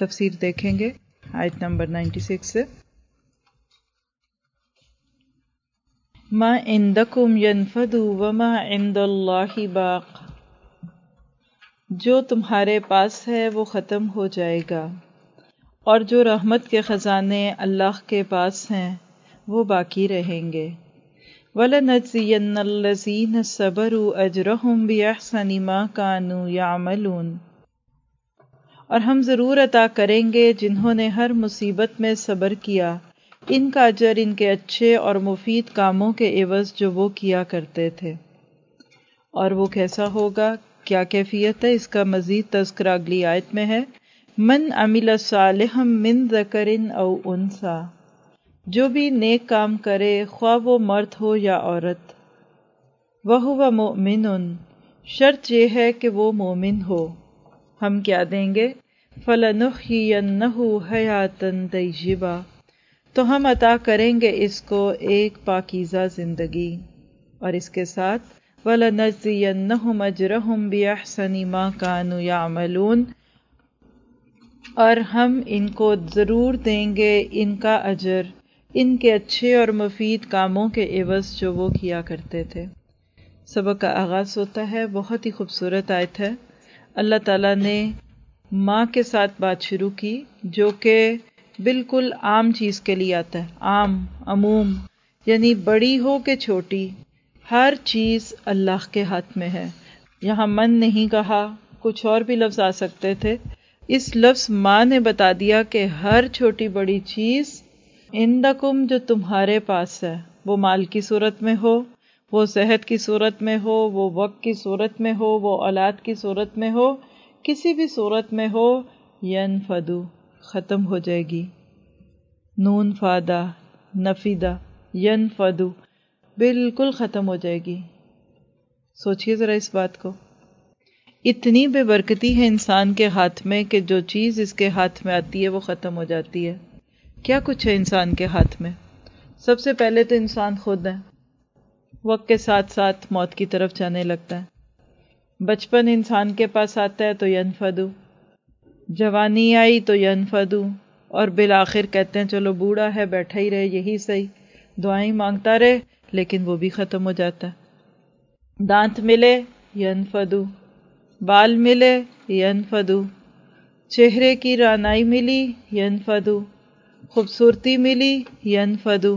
تفسیر دیکھیں گے آیت نمبر 96 سے۔ ما عندکم ینفد وما عند اللہ باق، جو تمہارے پاس ہے وہ ختم ہو جائے گا، اور جو رحمت کے خزانے اللہ کے پاس ہیں وہ باقی رہیں گے۔ وَلَنَجْزِيَنَّ الَّذِينَ صَبَرُوا أَجْرَهُمْ بِأَحْسَنِ مَا كَانُوا يَعْمَلُونَ، اور ہم ضرور عطا کریں گے جنہوں نے ہر مصیبت میں صبر کیا ان کا اجر ان کے اچھے اور مفید کاموں کے عوض جو وہ کیا کرتے تھے۔ اور وہ کیسا ہوگا، کیا کیفیت ہے، اس کا مزید تذکرہ اگلی آیت میں ہے۔ من عمل صالحا من ذکر او انثی، جو بھی نیک کام کرے خواہ وہ مرد ہو یا عورت، وہو مؤمن، شرط یہ ہے کہ وہ مومن ہو، ہم کیا دیں گے، فَلَنُحْيِيَنَّهُ حَيَاةً طَيِّبَةً، تو ہم عطا کریں گے اس کو ایک پاکیزہ زندگی، اور اس کے ساتھ وَلَنَجْزِيَنَّهُمْ أَجْرَهُمْ بِأَحْسَنِ مَا كَانُوا يَعْمَلُونَ، اور ہم ان کو ضرور دیں گے ان کا اجر ان کے اچھے اور مفید کاموں کے عوض جو وہ کیا کرتے تھے۔ سبق کا آغاز ہوتا ہے، بہت ہی خوبصورت آیت ہے۔ اللہ تعالیٰ نے ماں کے ساتھ بات شروع کی، جو کہ بالکل عام چیز کے لیے آتا ہے، عموم، یعنی بڑی ہو کہ چھوٹی، ہر چیز اللہ کے ہاتھ میں ہے۔ یہاں من نہیں کہا، کچھ اور بھی لفظ آ سکتے تھے، اس لفظ ماں نے بتا دیا کہ ہر چھوٹی بڑی چیز عندکم، جو تمہارے پاس ہے، وہ مال کی صورت میں ہو، وہ صحت کی صورت میں ہو، وہ وقت کی صورت میں ہو، وہ اولاد کی صورت میں ہو، کسی بھی صورت میں ہو، ینفدو، ختم ہو جائے گی۔ نون فادہ نفیدہ، ینفدو، بالکل ختم ہو جائے گی۔ سوچئے ذرا اس بات کو، اتنی بے برکتی ہے انسان کے ہاتھ میں کہ جو چیز اس کے ہاتھ میں آتی ہے وہ ختم ہو جاتی ہے۔ کیا کچھ ہے انسان کے ہاتھ میں؟ سب سے پہلے تو انسان خود ہے، وقت کے ساتھ ساتھ موت کی طرف جانے لگتا ہے۔ بچپن انسان کے پاس آتا ہے تو ینفدو، جوانی آئی تو ینفدو، اور بالآخر کہتے ہیں چلو بوڑھا ہے بیٹھا ہی رہے، یہی صحیح، دعائیں مانگتا رہے، لیکن وہ بھی ختم ہو جاتا ہے۔ دانت ملے ینفدو، بال ملے ینفدو، چہرے کی رانائی ملی ینفدو، خوبصورتی ملی ینفدو،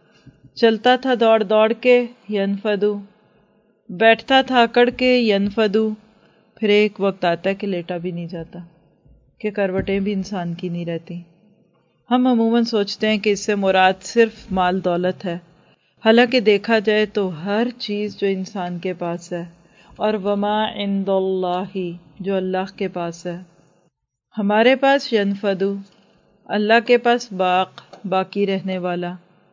چلتا تھا دوڑ دوڑ کے ینفدو، بیٹھتا تھا اکڑ کے ینفدو، پھر ایک وقت آتا ہے کہ لیٹا بھی نہیں جاتا، کہ کروٹیں بھی انسان کی نہیں رہتی۔ ہم عموماً سوچتے ہیں کہ اس سے مراد صرف مال دولت ہے، حالانکہ دیکھا جائے تو ہر چیز جو انسان کے پاس ہے، اور وما عند اللہ، جو اللہ کے پاس ہے، ہمارے پاس ینفدو، اللہ کے پاس باقی رہنے والا،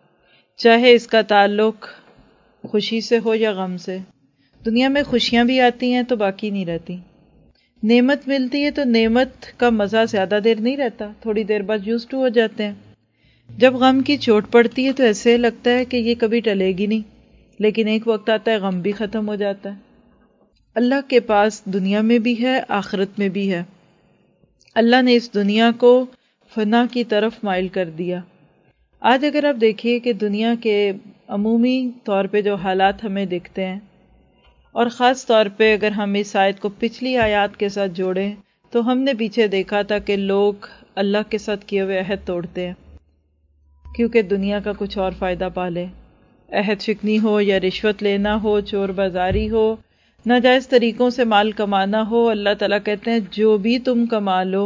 چاہے اس کا تعلق خوشی سے ہو یا غم سے۔ دنیا میں خوشیاں بھی آتی ہیں تو باقی نہیں رہتی، نعمت ملتی ہے تو نعمت کا مزہ زیادہ دیر نہیں رہتا، تھوڑی دیر بعد یوزڈ ٹو ہو جاتے ہیں۔ جب غم کی چوٹ پڑتی ہے تو ایسے لگتا ہے کہ یہ کبھی ٹلے گی نہیں، لیکن ایک وقت آتا ہے غم بھی ختم ہو جاتا ہے۔ اللہ کے پاس دنیا میں بھی ہے، آخرت میں بھی ہے۔ اللہ نے اس دنیا کو فنا کی طرف مائل کر دیا۔ آج اگر آپ دیکھیے کہ دنیا کے عمومی طور پہ جو حالات ہمیں دکھتے ہیں، اور خاص طور پہ اگر ہم اس آیت کو پچھلی آیات کے ساتھ جوڑیں تو ہم نے پیچھے دیکھا تھا کہ لوگ اللہ کے ساتھ کیے ہوئے عہد توڑتے ہیں کیونکہ دنیا کا کچھ اور فائدہ پا لے، عہد شکنی ہو یا رشوت لینا ہو، چور بازاری ہو، ناجائز طریقوں سے مال کمانا ہو۔ اللہ تعالیٰ کہتے ہیں جو بھی تم کما لو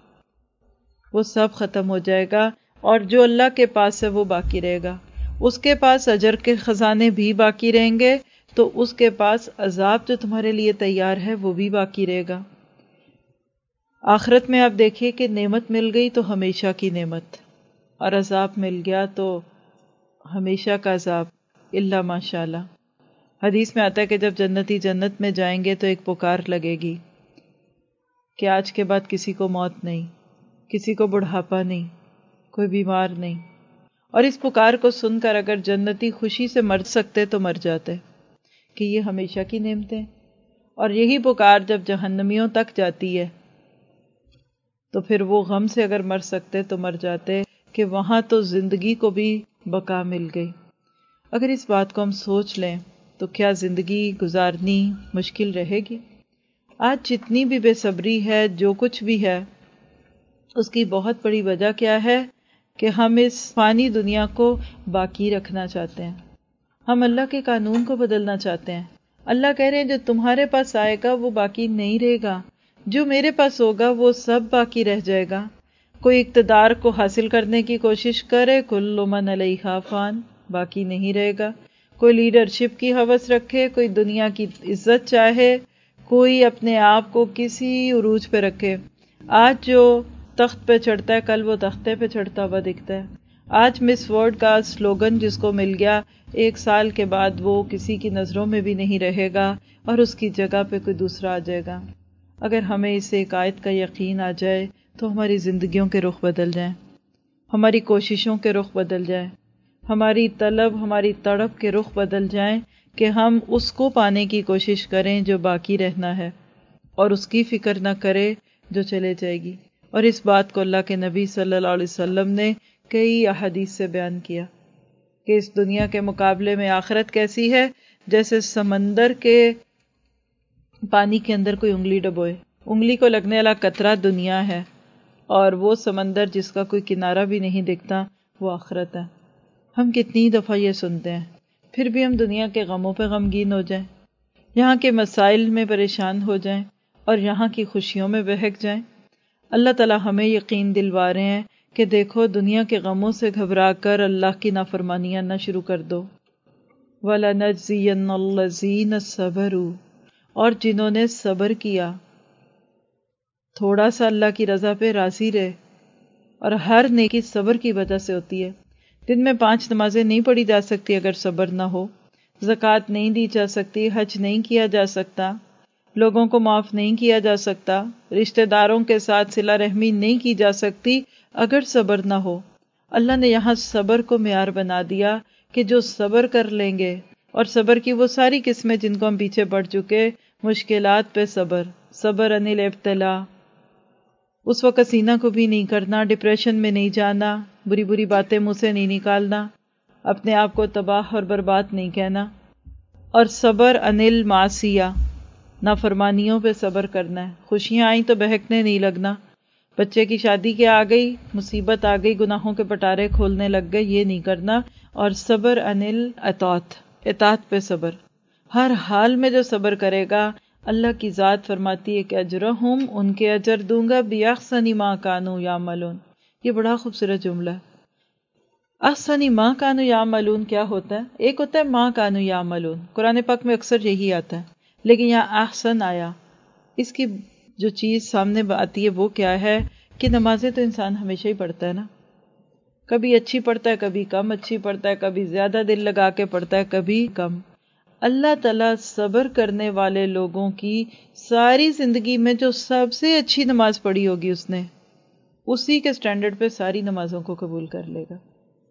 وہ سب ختم ہو جائے گا، اور جو اللہ کے پاس ہے وہ باقی رہے گا۔ اس کے پاس اجر کے خزانے بھی باقی رہیں گے، تو اس کے پاس عذاب جو تمہارے لیے تیار ہے وہ بھی باقی رہے گا۔ آخرت میں آپ دیکھیے کہ نعمت مل گئی تو ہمیشہ کی نعمت، اور عذاب مل گیا تو ہمیشہ کا عذاب، الا ماشاء اللہ۔ حدیث میں آتا ہے کہ جب جنتی جنت میں جائیں گے تو ایک پکار لگے گی کہ آج کے بعد کسی کو موت نہیں، کسی کو بڑھاپا نہیں، کوئی بیمار نہیں، اور اس پکار کو سن کر اگر جنتی خوشی سے مر سکتے تو مر جاتے کہ یہ ہمیشہ کی نعمتیں۔ اور یہی پکار جب جہنمیوں تک جاتی ہے تو پھر وہ غم سے اگر مر سکتے تو مر جاتے کہ وہاں تو زندگی کو بھی بقا مل گئی۔ اگر اس بات کو ہم سوچ لیں تو کیا زندگی گزارنی مشکل رہے گی؟ آج جتنی بھی بے صبری ہے، جو کچھ بھی ہے، اس کی بہت بڑی وجہ کیا ہے کہ ہم اس فانی دنیا کو باقی رکھنا چاہتے ہیں، ہم اللہ کے قانون کو بدلنا چاہتے ہیں۔ اللہ کہہ رہے ہیں جو تمہارے پاس آئے گا وہ باقی نہیں رہے گا، جو میرے پاس ہوگا وہ سب باقی رہ جائے گا۔ کوئی اقتدار کو حاصل کرنے کی کوشش کرے، کل من علیہا فان، باقی نہیں رہے گا۔ کوئی لیڈرشپ کی ہوس رکھے، کوئی دنیا کی عزت چاہے، کوئی اپنے آپ کو کسی عروج پہ رکھے، آج جو تخت پہ چڑھتا ہے کل وہ تختے پہ چڑھتا ہوا دکھتا ہے۔ آج مس ورلڈ کا سلوگن جس کو مل گیا، 1 سال کے بعد وہ کسی کی نظروں میں بھی نہیں رہے گا اور اس کی جگہ پہ کوئی دوسرا آ جائے گا۔ اگر ہمیں اس ایک آیت کا یقین آ جائے تو ہماری زندگیوں کے رخ بدل جائیں، ہماری کوششوں کے رخ بدل جائیں، ہماری طلب، ہماری تڑپ کے رخ بدل جائیں کہ ہم اس کو پانے کی کوشش کریں جو باقی رہنا ہے اور اس کی فکر نہ کرے جو چلے جائے گی۔ اور اس بات کو اللہ کے نبی صلی اللہ علیہ وسلم نے کئی احادیث سے بیان کیا کہ اس دنیا کے مقابلے میں آخرت کیسی ہے، جیسے سمندر کے پانی کے اندر کوئی انگلی ڈبوئے، انگلی کو لگنے والا قطرہ دنیا ہے اور وہ سمندر جس کا کوئی کنارہ بھی نہیں دکھتا وہ آخرت ہے۔ ہم کتنی دفعہ یہ سنتے ہیں، پھر بھی ہم دنیا کے غموں پہ غمگین ہو جائیں، یہاں کے مسائل میں پریشان ہو جائیں اور یہاں کی خوشیوں میں بہک جائیں۔ اللہ تعالیٰ ہمیں یقین دلوا رہے ہیں کہ دیکھو دنیا کے غموں سے گھبرا کر اللہ کی نافرمانیاں نہ شروع کر دو۔ وَلَنَجْزِيَنَّ الَّذِينَ صَبَرُوا، اور جنہوں نے صبر کیا، تھوڑا سا اللہ کی رضا پہ راضی رہے، اور ہر نیکی صبر کی وجہ سے ہوتی ہے۔ دن میں 5 نمازیں نہیں پڑھی جا سکتی اگر صبر نہ ہو، زکوٰۃ نہیں دی جا سکتی، حج نہیں کیا جا سکتا، لوگوں کو معاف نہیں کیا جا سکتا، رشتہ داروں کے ساتھ صلہ رحمی نہیں کی جا سکتی اگر صبر نہ ہو۔ اللہ نے یہاں صبر کو معیار بنا دیا کہ جو صبر کر لیں گے، اور صبر کی وہ ساری قسمیں جن کو ہم پیچھے پڑ چکے، مشکلات پہ صبر، صبر عن الابتلاء، اس وقت سینہ کو بھی نہیں کرنا، ڈپریشن میں نہیں جانا، بری بری باتیں منہ سے نہیں نکالنا، اپنے آپ کو تباہ اور برباد نہیں کہنا، اور صبر عن المعصیہ، نافرمانیوں پہ صبر کرنا ہے۔ خوشیاں آئیں تو بہکنے نہیں لگنا، بچے کی شادی کے آ گئی، مصیبت آ گئی، گناہوں کے پٹارے کھولنے لگ گئے، یہ نہیں کرنا، اور صبر عن الاطاعت، اطاعت پہ صبر۔ ہر حال میں جو صبر کرے گا، اللہ کی ذات فرماتی ہے کہ اجرہم، ان کے اجر دوں گا بِأَحْسَنِ مَا كَانُوا يَعْمَلُونَ۔ یہ بڑا خوبصورت جملہ ہے۔ احسن ما کانوا یعملون کیا ہوتا ہے؟ ایک ہوتا ہے ما کانوا یعملون، قرآن پاک میں اکثر یہی آتا ہے، لیکن یہاں احسن آیا۔ اس کی جو چیز سامنے آتی ہے وہ کیا ہے کہ نمازیں تو انسان ہمیشہ ہی پڑھتا ہے نا، کبھی اچھی پڑھتا ہے، کبھی کم اچھی پڑھتا ہے، کبھی زیادہ دل لگا کے پڑھتا ہے، کبھی کم۔ اللہ تعالیٰ صبر کرنے والے لوگوں کی ساری زندگی میں جو سب سے اچھی نماز پڑھی ہوگی اس نے، اسی کے سٹینڈرڈ پہ ساری نمازوں کو قبول کر لے گا۔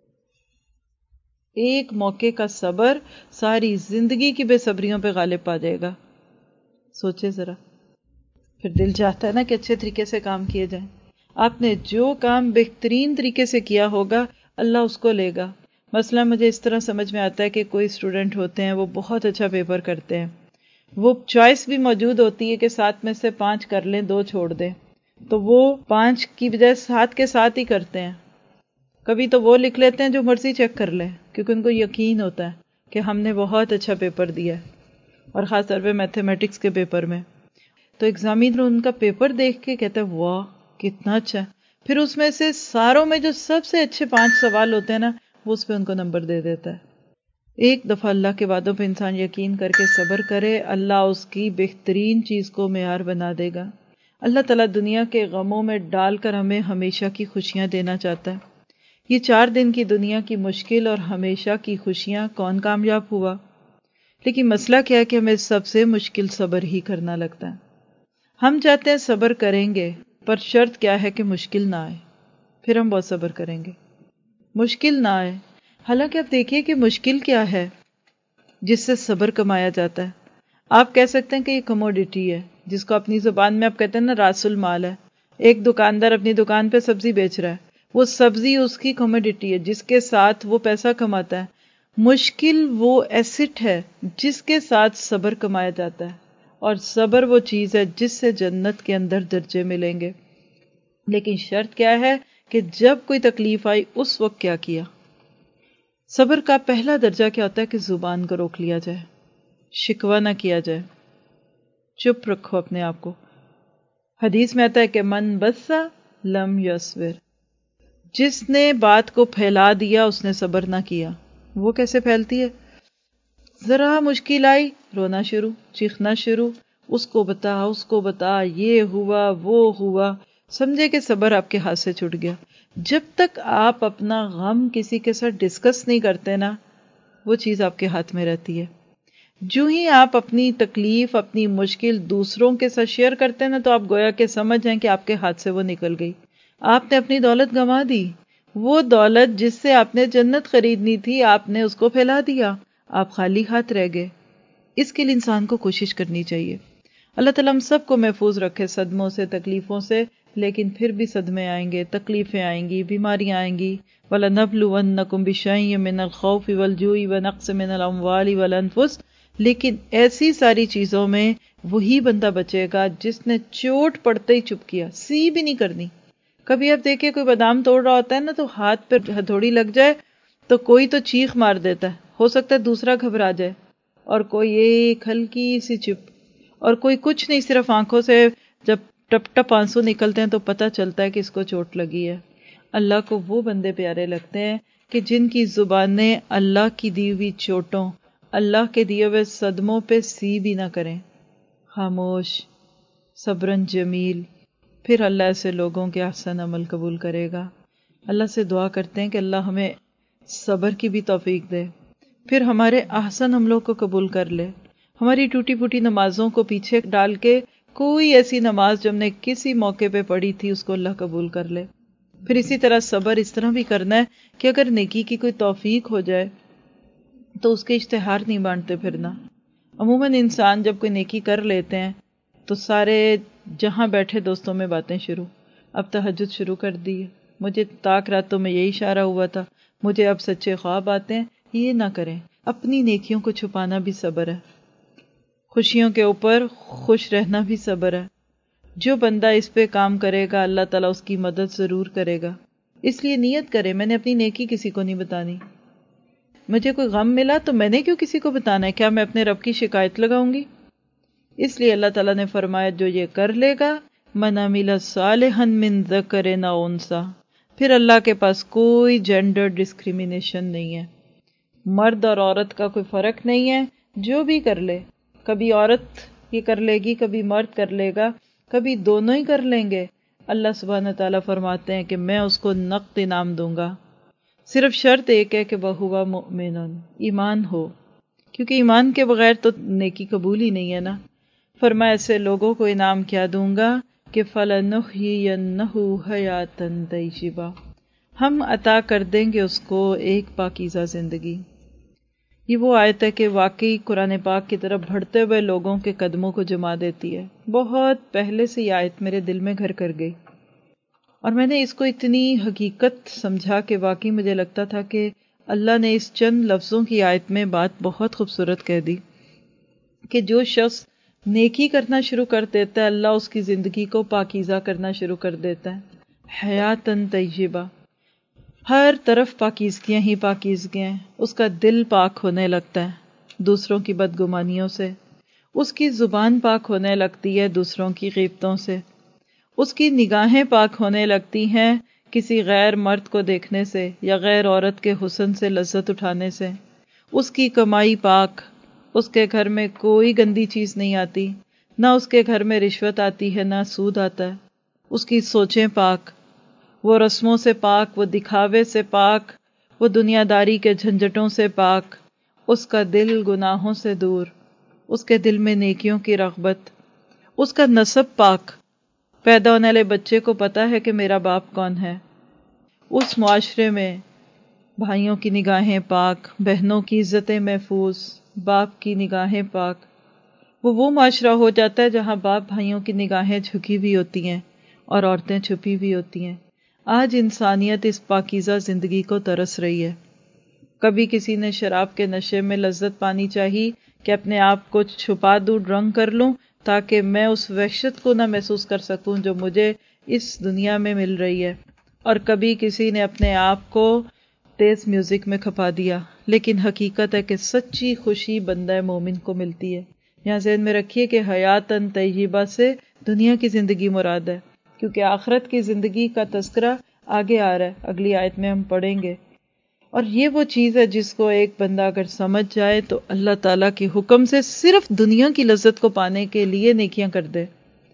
ایک موقع کا صبر ساری زندگی کی بے صبریوں پہ غالب پا جائے گا۔ سوچے ذرا، پھر دل چاہتا ہے نا کہ اچھے طریقے سے کام کیے جائیں۔ آپ نے جو کام بہترین طریقے سے کیا ہوگا اللہ اس کو لے گا۔ مثلا مجھے اس طرح سمجھ میں آتا ہے کہ کوئی اسٹوڈنٹ ہوتے ہیں، وہ بہت اچھا پیپر کرتے ہیں، وہ چوائس بھی موجود ہوتی ہے کہ 7 میں سے 5 کر لیں، 2 چھوڑ دیں، تو وہ 5 کی بجائے 7 کے 7 ہی کرتے ہیں۔ کبھی تو وہ لکھ لیتے ہیں جو مرضی چیک کر لیں، کیونکہ ان کو یقین ہوتا ہے کہ ہم نے بہت اچھا پیپر دیا ہے، اور خاص طور پہ میتھمیٹکس کے پیپر میں تو ایگزامینر ان کا پیپر دیکھ کے کہتا ہے واہ کتنا اچھا ہے، پھر اس میں سے ساروں میں جو سب سے اچھے 5 سوال ہوتے ہیں نا، وہ اس پہ ان کو نمبر دے دیتا ہے۔ ایک دفعہ اللہ کے وعدوں پہ انسان یقین کر کے صبر کرے، اللہ اس کی بہترین چیز کو معیار بنا دے گا۔ اللہ تعالیٰ دنیا کے غموں میں ڈال کر ہمیں ہمیشہ کی خوشیاں دینا چاہتا ہے۔ یہ 4 دن کی دنیا کی مشکل اور ہمیشہ کی خوشیاں کون کامیاب ہوا؟ لیکن مسئلہ کیا ہے کہ ہمیں سب سے مشکل صبر ہی کرنا لگتا ہے۔ ہم چاہتے ہیں صبر کریں گے، پر شرط کیا ہے کہ مشکل نہ آئے، پھر ہم بہت صبر کریں گے، مشکل نہ آئے۔ حالانکہ آپ دیکھیے کہ مشکل کیا ہے جس سے صبر کمایا جاتا ہے۔ آپ کہہ سکتے ہیں کہ یہ کموڈیٹی ہے، جس کو اپنی زبان میں آپ کہتے ہیں نا راس المال ہے، ایک دکاندار اپنی دکان پہ سبزی بیچ رہا ہے، وہ سبزی اس کی کموڈٹی ہے جس کے ساتھ وہ پیسہ کماتا ہے. مشکل وہ ایسٹ ہے جس کے ساتھ صبر کمایا جاتا ہے، اور صبر وہ چیز ہے جس سے جنت کے اندر درجے ملیں گے. لیکن شرط کیا ہے کہ جب کوئی تکلیف آئی اس وقت کیا کیا. صبر کا پہلا درجہ کیا ہوتا ہے کہ زبان کو روک لیا جائے، شکوہ نہ کیا جائے، چپ رکھو اپنے آپ کو. حدیث میں آتا ہے کہ من بسا لم یصبر، جس نے بات کو پھیلا دیا اس نے صبر نہ کیا. وہ کیسے پھیلتی ہے؟ ذرا مشکل آئی رونا شروع، چیخنا شروع، اس کو بتا، یہ ہوا وہ ہوا، سمجھے کہ صبر آپ کے ہاتھ سے چھوٹ گیا. جب تک آپ اپنا غم کسی کے ساتھ ڈسکس نہیں کرتے نا، وہ چیز آپ کے ہاتھ میں رہتی ہے. جو ہی آپ اپنی تکلیف، اپنی مشکل دوسروں کے ساتھ شیئر کرتے ہیں نا، تو آپ گویا کہ سمجھ جائیں کہ آپ کے ہاتھ سے وہ نکل گئی. آپ نے اپنی دولت گنوا دی، وہ دولت جس سے آپ نے جنت خریدنی تھی آپ نے اس کو پھیلا دیا، آپ خالی ہاتھ رہ گئے. اس کے لیے انسان کو کوشش کرنی چاہیے. اللہ تعالیٰ ہم سب کو محفوظ رکھے صدموں سے، تکلیفوں سے. لیکن پھر بھی صدمے آئیں گے، تکلیفیں آئیں گی، بیماریاں آئیں گی. وَلَنَبْلُوَنَّكُمْ بِشَيْءٍ مِّنَ الْخَوْفِ وَالْجُوعِ وَنَقْصٍ مِّنَ الْأَمْوَالِ وَالْأَنفُسِ. لیکن ایسی ساری چیزوں میں وہی بندہ بچے گا جس نے چوٹ پڑتے ہی چپ کیا، سی بھی نہیں کرنی. کبھی آپ دیکھیں کوئی بادام توڑ رہا ہوتا ہے نا، تو ہاتھ پہ ہتھوڑی لگ جائے تو کوئی تو چیخ مار دیتا ہے، ہو سکتا ہے دوسرا گھبرا جائے، اور کوئی ایک ہلکی سی چپ، اور کوئی کچھ نہیں، صرف آنکھوں سے جب ٹپ ٹپ آنسو نکلتے ہیں تو پتہ چلتا ہے کہ اس کو چوٹ لگی ہے. اللہ کو وہ بندے پیارے لگتے ہیں کہ جن کی زبانیں اللہ کی دی ہوئی چوٹوں، اللہ کے دیے ہوئے صدموں پہ سی بھی نہ کریں، خاموش، صبرن جمیل. پھر اللہ ایسے لوگوں کے احسن عمل قبول کرے گا. اللہ سے دعا کرتے ہیں کہ اللہ ہمیں صبر کی بھی توفیق دے، پھر ہمارے احسن عملوں کو قبول کر لے. ہماری ٹوٹی پھوٹی نمازوں کو پیچھے ڈال کے کوئی ایسی نماز جو ہم نے کسی موقع پہ پڑھی تھی اس کو اللہ قبول کر لے. پھر اسی طرح صبر اس طرح بھی کرنا ہے کہ اگر نیکی کی کوئی توفیق ہو جائے تو اس کے اشتہار نہیں بانٹتے پھرنا. عموماً انسان جب کوئی نیکی کر لیتے ہیں تو سارے جہاں بیٹھے دوستوں میں باتیں شروع، اب تہجد شروع کر دی ہے، مجھے تاک راتوں میں یہی اشارہ ہوا تھا، مجھے اب سچے خواب آتے ہیں. یہ نہ کریں. اپنی نیکیوں کو چھپانا بھی صبر ہے، خوشیوں کے اوپر خوش رہنا بھی صبر ہے. جو بندہ اس پہ کام کرے گا اللہ تعالیٰ اس کی مدد ضرور کرے گا. اس لیے نیت کرے میں نے اپنی نیکی کسی کو نہیں بتانی. مجھے کوئی غم ملا تو میں نے کیوں کسی کو بتانا ہے؟ کیا میں اپنے رب کی شکایت لگاؤں گی؟ اس لیے اللہ تعالیٰ نے فرمایا جو یہ کر لے گا من عمل صالحا من ذکر او انثی. پھر اللہ کے پاس کوئی جینڈر ڈسکریمنیشن نہیں ہے، مرد اور عورت کا کوئی فرق نہیں ہے. جو بھی کر لے، کبھی عورت یہ کر لے گی، کبھی مرد کر لے گا، کبھی دونوں ہی کر لیں گے. اللہ سبحانہ تعالیٰ فرماتے ہیں کہ میں اس کو نقد انعام دوں گا. صرف شرط ایک ہے کہ وَهُوَ مُؤْمِنٌ، ایمان ہو، کیونکہ ایمان کے بغیر تو نیکی قبول ہی نہیں ہے نا. فرمایا ایسے لوگوں کو انعام کیا دوں گا کہ فَلَنُحْيِيَنَّهُ حَيَاةً طَيِّبَةً، ہم عطا کر دیں گے اس کو ایک پاکیزہ زندگی. یہ وہ آیت ہے کہ واقعی قرآن پاک کی طرف بڑھتے ہوئے لوگوں کے قدموں کو جما دیتی ہے. بہت پہلے سے یہ آیت میرے دل میں گھر کر گئی، اور میں نے اس کو اتنی حقیقت سمجھا کہ واقعی مجھے لگتا تھا کہ اللہ نے اس چند لفظوں کی آیت میں بات بہت خوبصورت کہہ دی کہ جو شخص نیکی کرنا شروع کر دیتا ہے اللہ اس کی زندگی کو پاکیزہ کرنا شروع کر دیتا ہے. حیاتاً طیبہ، ہر طرف پاکیزگیاں ہی پاکیزگیاں ہیں. اس کا دل پاک ہونے لگتا ہے دوسروں کی بدگمانیوں سے، اس کی زبان پاک ہونے لگتی ہے دوسروں کی غیبتوں سے، اس کی نگاہیں پاک ہونے لگتی ہیں کسی غیر مرد کو دیکھنے سے یا غیر عورت کے حسن سے لذت اٹھانے سے. اس کی کمائی پاک، اس کے گھر میں کوئی گندی چیز نہیں آتی، نہ اس کے گھر میں رشوت آتی ہے نہ سود آتا ہے. اس کی سوچیں پاک، وہ رسموں سے پاک، وہ دکھاوے سے پاک، وہ دنیا داری کے جھنجٹوں سے پاک. اس کا دل گناہوں سے دور، اس کے دل میں نیکیوں کی رغبت. اس کا نسب پاک، پیدا ہونے والے بچے کو پتا ہے کہ میرا باپ کون ہے. اس معاشرے میں بھائیوں کی نگاہیں پاک، بہنوں کی عزتیں محفوظ، باپ کی نگاہیں پاک. وہ معاشرہ ہو جاتا ہے جہاں باپ بھائیوں کی نگاہیں جھکی ہوئی ہوتی ہیں، اور عورتیں چھپی ہوئی ہوتی ہیں۔ آج انسانیت اس پاکیزہ زندگی کو ترس رہی ہے۔ کبھی کسی نے شراب کے نشے میں لذت پانی چاہی کہ اپنے آپ کو چھپا دوں، ڈرنک کر لوں تاکہ میں اس وحشت کو نہ محسوس کر سکوں جو مجھے اس دنیا میں مل رہی ہے، اور کبھی کسی نے اپنے آپ کو تیز میوزک میں کھپا دیا۔ لیکن حقیقت ہے کہ سچی خوشی بندہ مومن کو ملتی ہے۔ یہاں ذہن میں رکھیے کہ حیاتاً طیبہ سے دنیا کی زندگی مراد ہے، کیونکہ آخرت کی زندگی کا تذکرہ آگے آ رہا ہے، اگلی آیت میں ہم پڑھیں گے۔ اور یہ وہ چیز ہے جس کو ایک بندہ اگر سمجھ جائے تو اللہ تعالیٰ کے حکم سے صرف دنیا کی لذت کو پانے کے لیے نیکیاں کر دے۔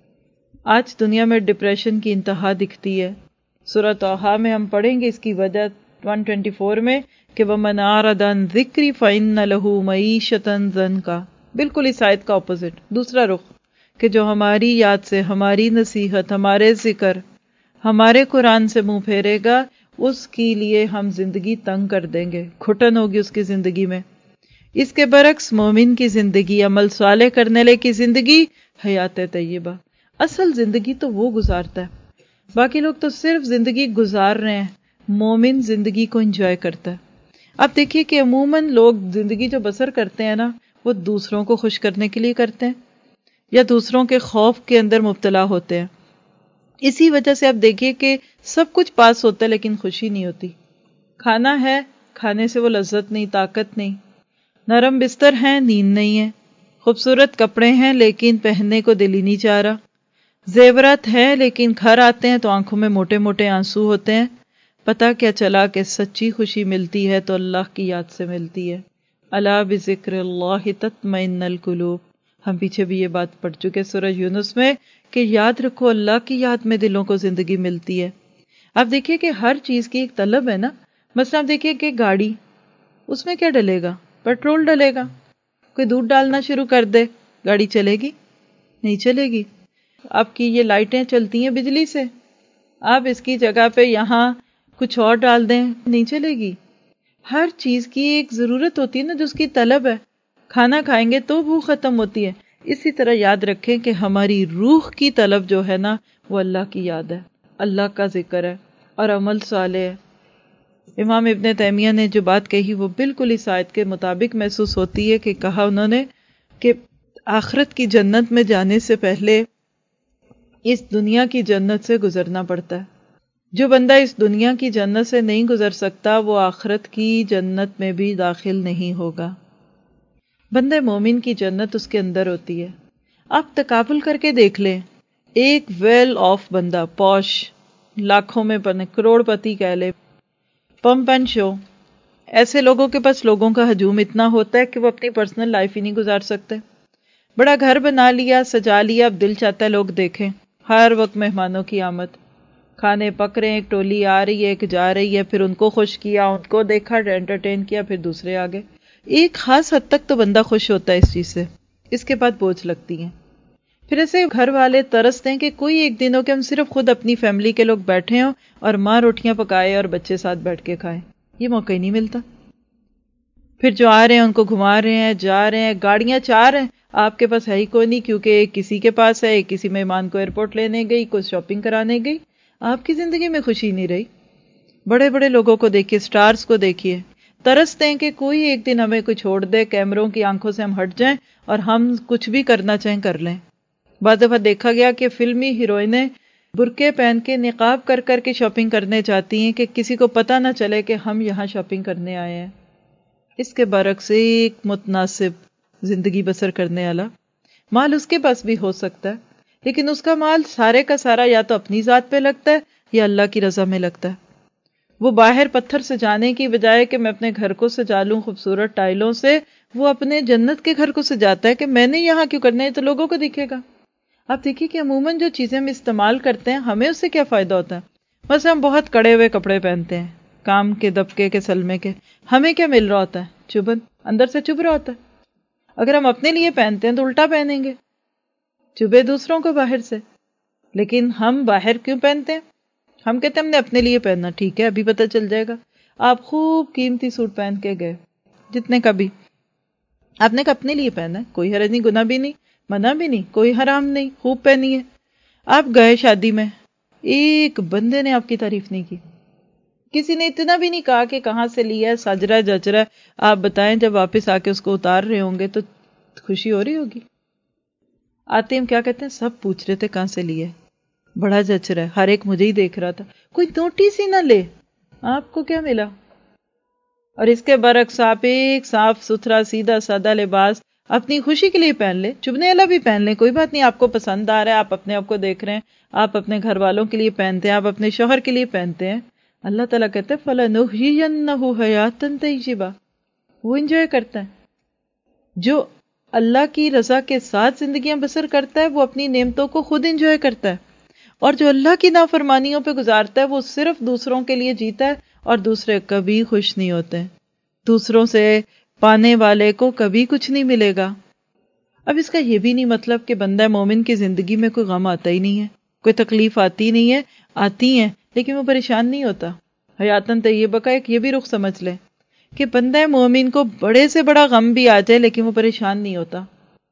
آج دنیا میں ڈپریشن کی انتہا دکھتی ہے۔ سورۃ طٰہٰ میں ہم پڑھیں گے اس کی وجہ 124 میں کہ وَمَنْ أَعْرَضَ عَنْ ذِكْرِي فَإِنَّ لَهُ مَعِيشَةً ضَنْكًا، بالکل اس آیت کا اپوزٹ، دوسرا رخ، کہ جو ہماری یاد سے، ہماری نصیحت، ہمارے ذکر، ہمارے قرآن سے منہ پھیرے گا، اس کے لیے ہم زندگی تنگ کر دیں گے، گھٹن ہوگی اس کی زندگی میں۔ اس کے برعکس مومن کی زندگی، عمل صالح کرنے والے کی زندگی حیات طیبہ۔ اصل زندگی تو وہ گزارتا ہے، باقی لوگ تو صرف زندگی گزار رہے ہیں، مومن زندگی کو انجوائے کرتا ہے۔ آپ دیکھیے کہ عموماً لوگ زندگی جو بسر کرتے ہیں نا، وہ دوسروں کو خوش کرنے کے لیے کرتے ہیں یا دوسروں کے خوف کے اندر مبتلا ہوتے ہیں۔ اسی وجہ سے آپ دیکھیے کہ سب کچھ پاس ہوتا ہے لیکن خوشی نہیں ہوتی۔ کھانا ہے، کھانے سے وہ لذت نہیں، طاقت نہیں، نرم بستر ہیں، نیند نہیں ہے، خوبصورت کپڑے ہیں لیکن پہننے کو دل ہی نہیں چاہ رہا، زیورات ہے لیکن گھر آتے ہیں تو آنکھوں میں موٹے موٹے آنسو ہوتے ہیں۔ پتہ کیا چلا کہ سچی خوشی ملتی ہے تو اللہ کی یاد سے ملتی ہے۔ الا بذکر اللہ تطمئن القلوب، ہم پیچھے بھی یہ بات پڑھ چکے سورہ یونس میں کہ یاد رکھو اللہ کی یاد میں دلوں کو زندگی ملتی ہے۔ آپ دیکھیے کہ ہر چیز کی ایک طلب ہے نا، مثلا آپ دیکھیے کہ گاڑی، اس میں کیا ڈلے گا؟ پیٹرول ڈلے گا۔ کوئی دودھ ڈالنا شروع کر دے، گاڑی چلے گی؟ نہیں چلے گی۔ آپ کی یہ لائٹیں چلتی ہیں بجلی سے، آپ اس کی جگہ پہ یہاں کچھ اور ڈال دیں، نہیں چلے گی۔ ہر چیز کی ایک ضرورت ہوتی ہے نا، جو اس کی طلب ہے۔ کھانا کھائیں گے تو بھوک ختم ہوتی ہے۔ اسی طرح یاد رکھیں کہ ہماری روح کی طلب جو ہے نا، وہ اللہ کی یاد ہے، اللہ کا ذکر ہے اور عمل صالح ہے۔ امام ابن تیمیہ نے جو بات کہی وہ بالکل اس آیت کے مطابق محسوس ہوتی ہے کہ کہا انہوں نے کہ آخرت کی جنت میں جانے سے پہلے اس دنیا کی جنت سے گزرنا پڑتا ہے۔ جو بندہ اس دنیا کی جنت سے نہیں گزر سکتا وہ آخرت کی جنت میں بھی داخل نہیں ہوگا۔ بندہ مومن کی جنت اس کے اندر ہوتی ہے۔ آپ تقابل کر کے دیکھ لیں، ایک ویل آف بندہ، پوش، لاکھوں میں بنے، کروڑ پتی کہہ لے، پمپ اینڈ شو، ایسے لوگوں کے پاس لوگوں کا ہجوم اتنا ہوتا ہے کہ وہ اپنی پرسنل لائف ہی نہیں گزار سکتے۔ بڑا گھر بنا لیا، سجا لیا، اب دل چاہتا ہے لوگ دیکھیں، ہر وقت مہمانوں کی آمد، کھانے پک رہے ہیں، ایک ٹولی آ رہی ہے، ایک جا رہی ہے، پھر ان کو خوش کیا، ان کو دیکھا، انٹرٹین کیا، پھر دوسرے آگے۔ ایک خاص حد تک تو بندہ خوش ہوتا ہے اس چیز سے، اس کے بعد بوجھ لگتی ہیں۔ پھر ایسے گھر والے ترستے ہیں کہ کوئی ایک دن ہو کہ ہم صرف خود اپنی فیملی کے لوگ بیٹھے ہوں اور ماں روٹیاں پکائے اور بچے ساتھ بیٹھ کے کھائیں، یہ موقع ہی نہیں ملتا۔ پھر جو آ رہے ہیں ان کو گھما رہے ہیں، جا رہے ہیں، گاڑیاں چار ہیں، آپ کے پاس ہے ہی کوئی نہیں، کیونکہ ایک کسی کے پاس ہے، ایک کسی مہمان کو ایئرپورٹ لینے گئی، کوئی شاپنگ کرانے گئی۔ آپ کی زندگی میں خوشی نہیں رہی۔ بڑے بڑے لوگوں کو دیکھیے، سٹارز کو دیکھیے، ترستے ہیں کہ کوئی ایک دن ہمیں کوئی چھوڑ دے، کیمروں کی آنکھوں سے ہم ہٹ جائیں اور ہم کچھ بھی کرنا چاہیں کر لیں۔ بعض دفعہ دیکھا گیا کہ فلمی ہیروئنیں برقعے پہن کے نقاب کر کر کے شاپنگ کرنے جاتی ہیں کہ کسی کو پتہ نہ چلے کہ ہم یہاں شاپنگ کرنے آئے ہیں۔ اس کے برعکس ایک متناسب زندگی بسر کرنے والا، مال اس کے پاس بھی ہو سکتا ہے لیکن اس کا مال سارے کا سارا یا تو اپنی ذات پہ لگتا ہے یا اللہ کی رضا میں لگتا ہے۔ وہ باہر پتھر سجانے کی بجائے کہ میں اپنے گھر کو سجا لوں خوبصورت ٹائلوں سے، وہ اپنے جنت کے گھر کو سجاتا ہے کہ میں نے یہاں کیوں کرنا ہے، تو لوگوں کو دکھے گا۔ آپ دیکھیے کہ عموماً جو چیزیں ہم استعمال کرتے ہیں ہمیں اس سے کیا فائدہ ہوتا ہے۔ بس ہم بہت کڑے ہوئے کپڑے پہنتے ہیں، کام کے دبکے کے سلمے کے، ہمیں کیا مل رہا ہوتا ہے؟ چبھن، اندر سے چبھ رہا ہوتا ہے۔ اگر ہم اپنے لیے پہنتے ہیں تو الٹا پہنیں گے، چبھے دوسروں کو باہر سے۔ لیکن ہم باہر کیوں پہنتے ہیں؟ ہم کہتے ہیں ہم نے اپنے لیے پہننا، ٹھیک ہے ابھی پتہ چل جائے گا۔ آپ خوب قیمتی سوٹ پہن کے گئے، جتنے کا بھی، آپ نے کہا اپنے لیے پہنا ہے، کوئی حرج نہیں، گناہ بھی نہیں، منع بھی نہیں، کوئی حرام نہیں، خوب پہنی ہے۔ آپ گئے شادی میں، ایک بندے نے آپ کی تعریف نہیں کی، کسی نے اتنا بھی نہیں کہا کہ کہاں سے لیا ہے، سج رہا ہے جچ رہا ہے۔ آپ بتائیں جب واپس آ کے اس کو اتار رہے ہوں گے تو خوشی ہو رہی ہوگی؟ آتے ہم کیا کہتے ہیں، سب پوچھ رہے تھے کہاں سے لیا ہے، بڑا جچ رہا ہے، ہر ایک مجھے ہی دیکھ رہا تھا، کوئی نوٹس ہی نہ لے، آپ کو کیا ملا؟ اور اس کے برعکس آپ ایک صاف ستھرا سیدھا سادہ لباس اپنی خوشی کے لیے پہن لیں، چبھنے والا بھی پہن لیں، کوئی بات نہیں، آپ کو پسند آ رہا ہے، آپ اپنے آپ کو دیکھ رہے ہیں، آپ اپنے گھر والوں کے لیے پہنتے ہیں، آپ اپنے شوہر کے لیے پہنتے ہیں، اللہ تعالیٰ کہتے ہیں فَلَنُحْيِيَنَّهُ حَيَاةً طَيِّبَةً، وہ انجوائے کرتا ہے جو اللہ کی رضا کے ساتھ زندگیاں بسر کرتا ہے، وہ اپنی نعمتوں کو خود انجوائے کرتا ہے، اور جو اللہ کی نافرمانیوں پہ گزارتا ہے وہ صرف دوسروں کے لیے جیتا ہے اور دوسرے کبھی خوش نہیں ہوتے، دوسروں سے پانے والے کو کبھی کچھ نہیں ملے گا۔ اب اس کا یہ بھی نہیں مطلب کہ بندہ مومن کی زندگی میں کوئی غم آتا ہی نہیں ہے، کوئی تکلیف آتی نہیں ہے، آتی ہیں لیکن وہ پریشان نہیں ہوتا۔ حیاتاً طیبہ کا ایک یہ بھی رخ سمجھ لیں کہ بندہ مومن کو بڑے سے بڑا غم بھی آ جائے لیکن وہ پریشان نہیں ہوتا،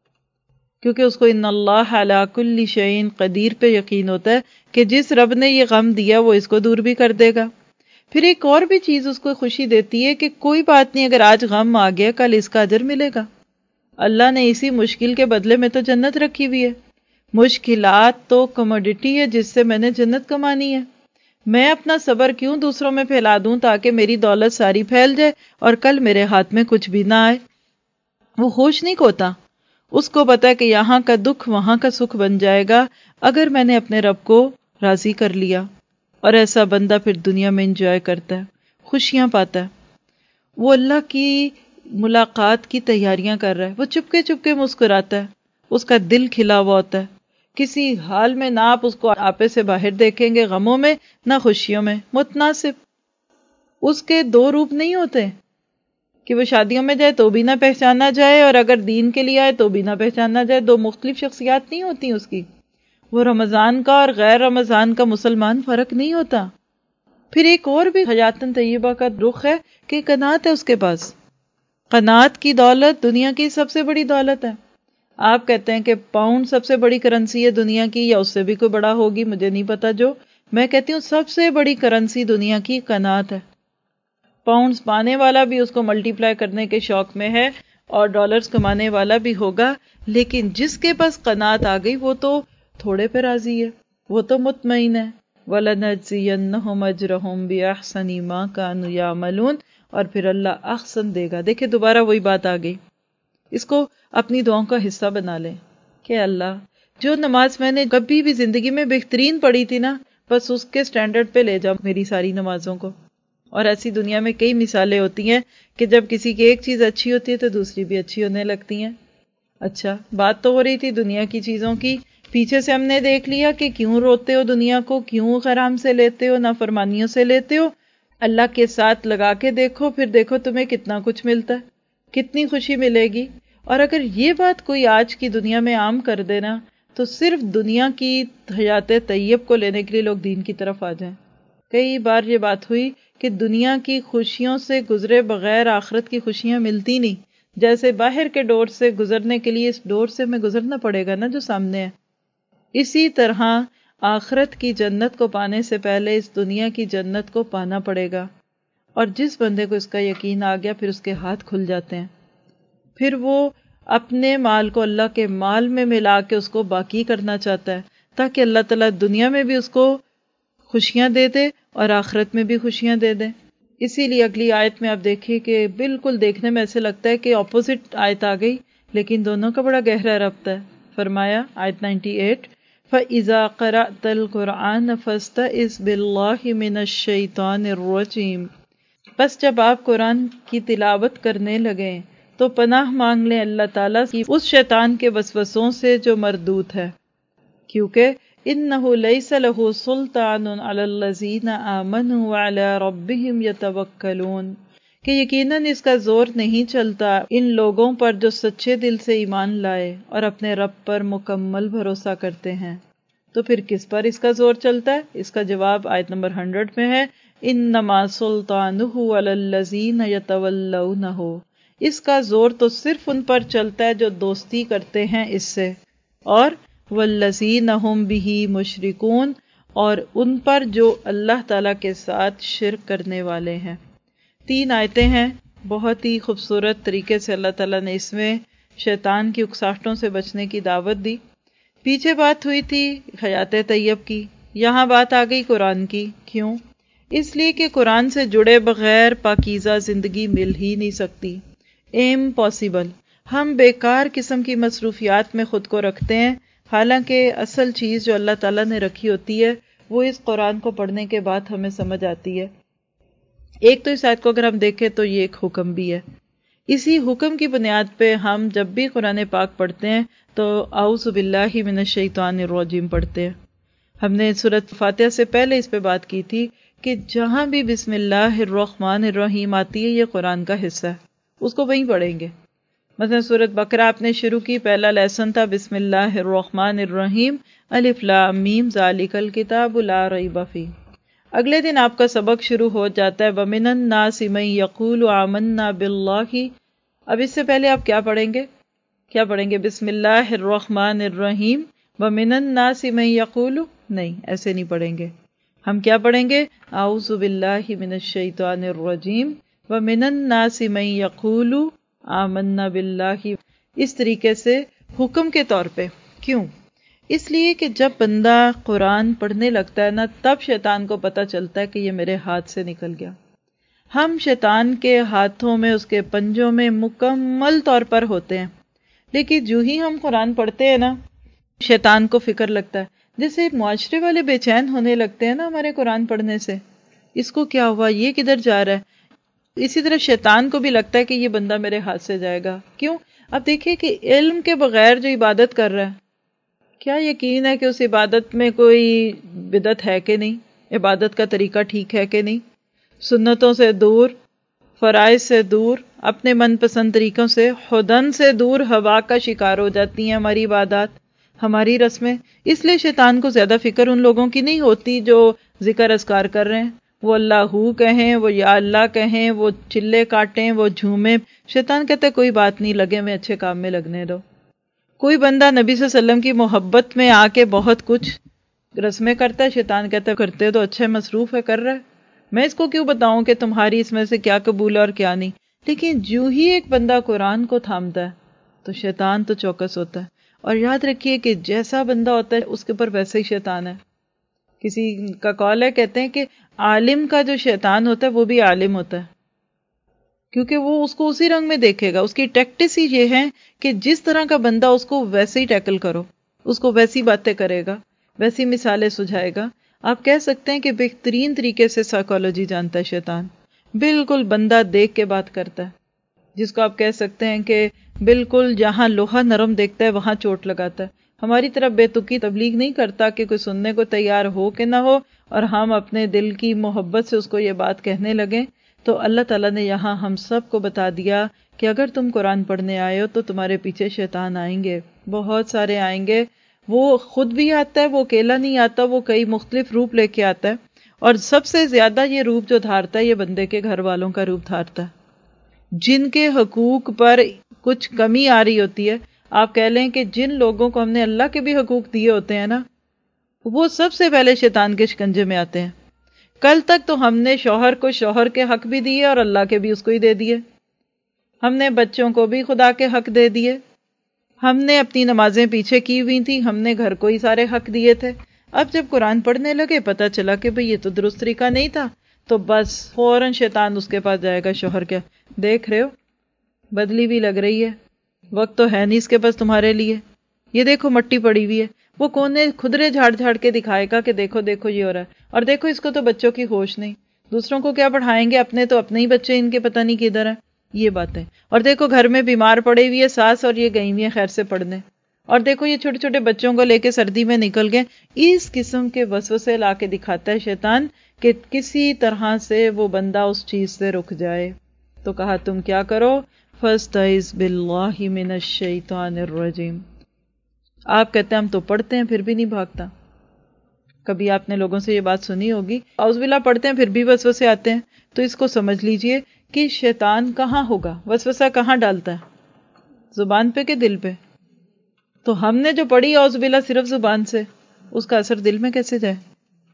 کیونکہ اس کو ان اللہ علی کل شیء قدیر پہ یقین ہوتا ہے کہ جس رب نے یہ غم دیا وہ اس کو دور بھی کر دے گا۔ پھر ایک اور بھی چیز اس کو خوشی دیتی ہے کہ کوئی بات نہیں، اگر آج غم آ گیا کل اس کا اجر ملے گا، اللہ نے اسی مشکل کے بدلے میں تو جنت رکھی ہوئی ہے، مشکلات تو کموڈٹی ہے جس سے میں نے جنت کمانی ہے، میں اپنا صبر کیوں دوسروں میں پھیلا دوں تاکہ میری دولت ساری پھیل جائے اور کل میرے ہاتھ میں کچھ بھی نہ آئے۔ وہ ہوش نہیں کھوتا، اس کو پتا ہے کہ یہاں کا دکھ وہاں کا سکھ بن جائے گا اگر میں نے اپنے رب کو راضی کر لیا، اور ایسا بندہ پھر دنیا میں انجوائے کرتا ہے، خوشیاں پاتا ہے، وہ اللہ کی ملاقات کی تیاریاں کر رہا ہے، وہ چپکے چپکے مسکراتا ہے، اس کا دل کھلا ہوا ہوتا ہے، کسی حال میں نہ آپ اس کو آپے سے باہر دیکھیں گے، غموں میں نہ خوشیوں میں، متناسب۔ اس کے دو روپ نہیں ہوتے کہ وہ شادیوں میں جائے تو بھی نہ پہچانا جائے اور اگر دین کے لیے آئے تو بھی نہ پہچانا جائے، دو مختلف شخصیات نہیں ہوتی اس کی۔ وہ رمضان کا اور غیر رمضان کا مسلمان فرق نہیں ہوتا۔ پھر ایک اور بھی حیاتاً طیبہ کا رخ ہے کہ قناعت ہے اس کے پاس، قناعت کی دولت دنیا کی سب سے بڑی دولت ہے۔ آپ کہتے ہیں کہ پاؤنڈ سب سے بڑی کرنسی ہے دنیا کی، یا اس سے بھی کوئی بڑا ہوگی، مجھے نہیں پتا، جو میں کہتی ہوں سب سے بڑی کرنسی دنیا کی قناعت ہے۔ پاؤنڈز پانے والا بھی اس کو ملٹی پلائی کرنے کے شوق میں ہے اور ڈالرز کمانے والا بھی ہوگا، لیکن جس کے پاس قناعت آ گئی وہ تو تھوڑے پہ راضی ہے، وہ تو مطمئن ہے۔ وَلَنَجْزِيَنَّهُمْ أَجْرَهُمْ بِأَحْسَنِ مَا كَانُوا يَعْمَلُونَ، اور پھر اللہ احسن دے گا۔ دیکھیں دوبارہ وہی بات آ گئی، اس کو اپنی دعاؤں کا حصہ بنا لیں کہ اللہ جو نماز میں نے کبھی بھی زندگی میں بہترین پڑھی تھی نا، بس اس کے سٹینڈرڈ پہ لے جاؤ میری ساری نمازوں کو۔ اور ایسی دنیا میں کئی مثالیں ہوتی ہیں کہ جب کسی کی ایک چیز اچھی ہوتی ہے تو دوسری بھی اچھی ہونے لگتی ہیں۔ اچھا بات تو ہو رہی تھی دنیا کی چیزوں کی، پیچھے سے ہم نے دیکھ لیا کہ کیوں روتے ہو دنیا کو، کیوں حرام سے لیتے ہو، نافرمانیوں سے لیتے ہو، اللہ کے ساتھ لگا کے دیکھو، پھر دیکھو تمہیں کتنا کچھ ملتا ہے، کتنی خوشی ملے گی۔ اور اگر یہ بات کوئی آج کی دنیا میں عام کر دینا تو صرف دنیا کی حیات طیب کو لینے کے لیے لوگ دین کی طرف آ جائیں۔ کئی بار یہ بات ہوئی کہ دنیا کی خوشیوں سے گزرے بغیر آخرت کی خوشیاں ملتی نہیں، جیسے باہر کے ڈور سے گزرنے کے لیے اس ڈور سے ہمیں گزرنا پڑے گا نا جو سامنے ہے، اسی طرح آخرت کی جنت کو پانے سے پہلے اس دنیا کی جنت کو پانا پڑے گا۔ اور جس بندے کو اس کا یقین آ گیا پھر اس کے ہاتھ کھل جاتے ہیں، پھر وہ اپنے مال کو اللہ کے مال میں ملا کے اس کو باقی کرنا چاہتا ہے تاکہ اللہ تعالیٰ دنیا میں بھی اس کو خوشیاں دے دے اور آخرت میں بھی خوشیاں دے دے۔ اسی لیے اگلی آیت میں آپ دیکھیے کہ بالکل دیکھنے میں ایسے لگتا ہے کہ اپوزٹ آیت آ گئی، لیکن دونوں کا بڑا گہرا ربط ہے۔ فرمایا آیت 98، فَإِذَا قَرَأْتَ الْقُرْآنَ فَاسْتَعِذْ بِاللَّهِ مِنَ الشَّيْطَانِ الرَّجِيمِ، بس جب آپ قرآن کی تلاوت کرنے لگیں تو پناہ مانگ لیں اللہ تعالیٰ کی اس شیطان کے وسوسوں سے جو مردود ہے، کیونکہ إِنَّهُ لَيْسَ لَهُ سُلْطَانٌ عَلَى الَّذِينَ آمَنُوا وَعَلَى رَبِّهِمْ يَتَوَكَّلُونَ، کہ یقیناً اس کا زور نہیں چلتا ان لوگوں پر جو سچے دل سے ایمان لائے اور اپنے رب پر مکمل بھروسہ کرتے ہیں۔ تو پھر کس پر اس کا زور چلتا ہے؟ اس کا جواب آیت نمبر 100 میں ہے، إِنَّمَا سُلْطَانُهُ عَلَى الَّذِينَ يَتَوَلَّوْنَهُ، اس کا زور تو صرف ان پر چلتا ہے جو دوستی کرتے ہیں اس سے، اور وَالَّذِينَ هُمْ بِهِ مُشْرِكُونَ، اور ان پر جو اللہ تعالیٰ کے ساتھ شرک کرنے والے ہیں۔ 3 آیتیں ہیں، بہت ہی خوبصورت طریقے سے اللہ تعالیٰ نے اس میں شیطان کی اکساہٹوں سے بچنے کی دعوت دی۔ پیچھے بات ہوئی تھی حیات طیب کی، یہاں بات آ گئی قرآن کی۔ کیوں؟ اس لیے کہ قرآن سے جڑے بغیر پاکیزہ زندگی مل ہی نہیں سکتی، امپاسبل۔ ہم بیکار قسم کی مصروفیات میں خود کو رکھتے ہیں، حالانکہ اصل چیز جو اللہ تعالیٰ نے رکھی ہوتی ہے وہ اس قرآن کو پڑھنے کے بعد ہمیں سمجھ آتی ہے۔ ایک تو اس آیت کو اگر ہم دیکھیں تو یہ ایک حکم بھی ہے، اسی حکم کی بنیاد پہ ہم جب بھی قرآن پاک پڑھتے ہیں تو اعوذ باللہ من الشیطان الرجیم پڑھتے ہیں۔ ہم نے سورۃ فاتحہ سے پہلے اس پہ بات کی تھی کہ جہاں بھی بسم اللہ الرحمن الرحیم آتی ہے یہ قرآن کا حصہ ہے، اس کو وہیں پڑھیں گے۔ مثلا سورۃ بقرہ آپ نے شروع کی، پہلا لیسن تھا بسم اللہ الرحمن الرحیم الف لام میم ذالک الکتاب لا ریب فیہ۔ اگلے دن آپ کا سبق شروع ہو جاتا ہے وَمِنَ النَّاسِ مَن یقول آمنا باللہ۔ اب اس سے پہلے آپ کیا پڑھیں گے؟ کیا پڑھیں گے؟ بسم اللہ الرحمن الرحیم وَمِنَ النَّاسِ مَن یقول، نہیں ایسے نہیں پڑھیں گے۔ ہم کیا پڑھیں گے؟ اعوذ باللہ من الشیطان الرجیم وَمِنَ النَّاسِ مَن یقول آمنا باللہ، اس طریقے سے حکم کے طور پہ۔ کیوں؟ اس لیے کہ جب بندہ قرآن پڑھنے لگتا ہے نا، تب شیطان کو پتہ چلتا ہے کہ یہ میرے ہاتھ سے نکل گیا۔ ہم شیطان کے ہاتھوں میں، اس کے پنجوں میں مکمل طور پر ہوتے ہیں، لیکن جو ہی ہم قرآن پڑھتے ہیں نا، شیطان کو فکر لگتا ہے، جیسے معاشرے والے بے چین ہونے لگتے ہیں نا ہمارے قرآن پڑھنے سے، اس کو کیا ہوا، یہ کدھر جا رہا ہے۔ اسی طرح شیطان کو بھی لگتا ہے کہ یہ بندہ میرے ہاتھ سے جائے گا۔ کیوں؟ اب دیکھیں کہ علم کے بغیر جو عبادت کر رہا ہے، کیا یقین ہے کہ اس عبادت میں کوئی بدعت ہے کہ نہیں، عبادت کا طریقہ ٹھیک ہے کہ نہیں، سنتوں سے دور، فرائض سے دور، اپنے من پسند طریقوں سے، خدن سے دور، ہوا کا شکار ہو جاتی ہیں ہماری عبادات، ہماری رسمیں۔ اس لیے شیطان کو زیادہ فکر ان لوگوں کی نہیں ہوتی جو ذکر اذکار کر رہے ہیں، وہ اللہ کہیں، وہ یا اللہ کہیں، وہ چلے کاٹیں، وہ جھومیں۔ شیطان کہتا ہے کوئی بات نہیں، لگے میں اچھے کام میں لگنے دو۔ کوئی بندہ نبی صلی اللہ علیہ وسلم کی محبت میں آ کے بہت کچھ رسمیں کرتا ہے، شیطان کہتا ہے کرتے تو اچھے، مصروف ہے، کر رہا ہے، میں اس کو کیوں بتاؤں کہ تمہاری اس میں سے کیا قبول ہے اور کیا نہیں۔ لیکن جو ہی ایک بندہ قرآن کو تھامتا ہے تو شیطان تو چوکس ہوتا ہے۔ اور یاد رکھیے کہ جیسا بندہ ہوتا ہے اس کے اوپر ویسا ہی شیطان ہے۔ کسی کا قول ہے، کہتے ہیں کہ عالم کا جو شیطان ہوتا ہے وہ بھی عالم ہوتا ہے، کیونکہ وہ اس کو اسی رنگ میں دیکھے گا۔ اس کی ٹیکٹس ہی یہ ہے کہ جس طرح کا بندہ اس کو ویسے ہی ٹیکل کرو، اس کو ویسی باتیں کرے گا، ویسی مثالیں سجھائے گا۔ آپ کہہ سکتے ہیں کہ بہترین طریقے سے سائیکالوجی جانتا ہے شیطان، بالکل بندہ دیکھ کے بات کرتا ہے، جس کو آپ کہہ سکتے ہیں کہ بالکل جہاں لوہا نرم دیکھتا ہے وہاں چوٹ لگاتا ہے۔ ہماری طرف بے تکی تبلیغ نہیں کرتا کہ کوئی سننے کو تیار ہو کہ نہ ہو، اور ہم اپنے دل کی محبت سے اس کو یہ بات کہنے لگیں۔ تو اللہ تعالیٰ نے یہاں ہم سب کو بتا دیا کہ اگر تم قرآن پڑھنے آئے ہو تو تمہارے پیچھے شیطان آئیں گے، بہت سارے آئیں گے۔ وہ خود بھی آتا ہے، وہ اکیلا نہیں آتا، وہ کئی مختلف روپ لے کے آتا ہے، اور سب سے زیادہ یہ روپ جو دھارتا ہے یہ بندے کے گھر والوں کا روپ دھارتا ہے، جن کے حقوق پر کچھ کمی آ رہی ہوتی ہے۔ آپ کہہ لیں کہ جن لوگوں کو ہم نے اللہ کے بھی حقوق دیے ہوتے ہیں نا، وہ سب سے پہلے شیطان کے شکنجے میں آتے ہیں۔ کل تک تو ہم نے شوہر کو شوہر کے حق بھی دیے اور اللہ کے بھی اس کو ہی دے دیے، ہم نے بچوں کو بھی خدا کے حق دے دیے، ہم نے اپنی نمازیں پیچھے کی ہوئی تھی، ہم نے گھر کو ہی سارے حق دیے تھے۔ اب جب قرآن پڑھنے لگے پتہ چلا کہ بھئی یہ تو درست طریقہ نہیں تھا، تو بس فوراً شیطان اس کے پاس جائے گا، شوہر کے دیکھ رہے ہو بدلی بھی لگ رہی ہے، وقت تو ہے نہیں اس کے پاس تمہارے لیے، یہ دیکھو مٹی پڑی ہوئی ہے، وہ کونے کھدرے جھاڑ جھاڑ کے دکھائے گا کہ دیکھو دیکھو یہ ہو رہا ہے، اور دیکھو اس کو تو بچوں کی ہوش نہیں، دوسروں کو کیا پڑھائیں گے، اپنے تو اپنے ہی بچے ان کے پتہ نہیں کدھر ہیں، یہ باتیں۔ اور دیکھو گھر میں بیمار پڑے ہوئی ہے ساس اور یہ گئی ہوئی ہے خیر سے پڑھنے، اور دیکھو یہ چھوٹے چھوٹے بچوں کو لے کے سردی میں نکل گئے۔ اس قسم کے وسوسے لا کے دکھاتا ہے شیطان کہ کسی طرح سے وہ بندہ اس چیز سے رک جائے۔ تو کہا تم کیا کرو، فَاسْتَعِذْ بِاللَّهِ مِنَ الشَّيْطَانِ الرَّجِيمِ۔ آپ کہتے ہیں ہم تو پڑھتے ہیں پھر بھی نہیں بھاگتا۔ کبھی آپ نے لوگوں سے یہ بات سنی ہوگی، اعوذ باللہ پڑھتے ہیں پھر بھی وسوسے آتے ہیں، تو اس کو سمجھ لیجئے کہ شیطان کہاں ہوگا، وسوسہ کہاں ڈالتا ہے، زبان پہ کہ دل پہ؟ تو ہم نے جو پڑھی اعوذ باللہ صرف زبان سے، اس کا اثر دل میں کیسے جائے؟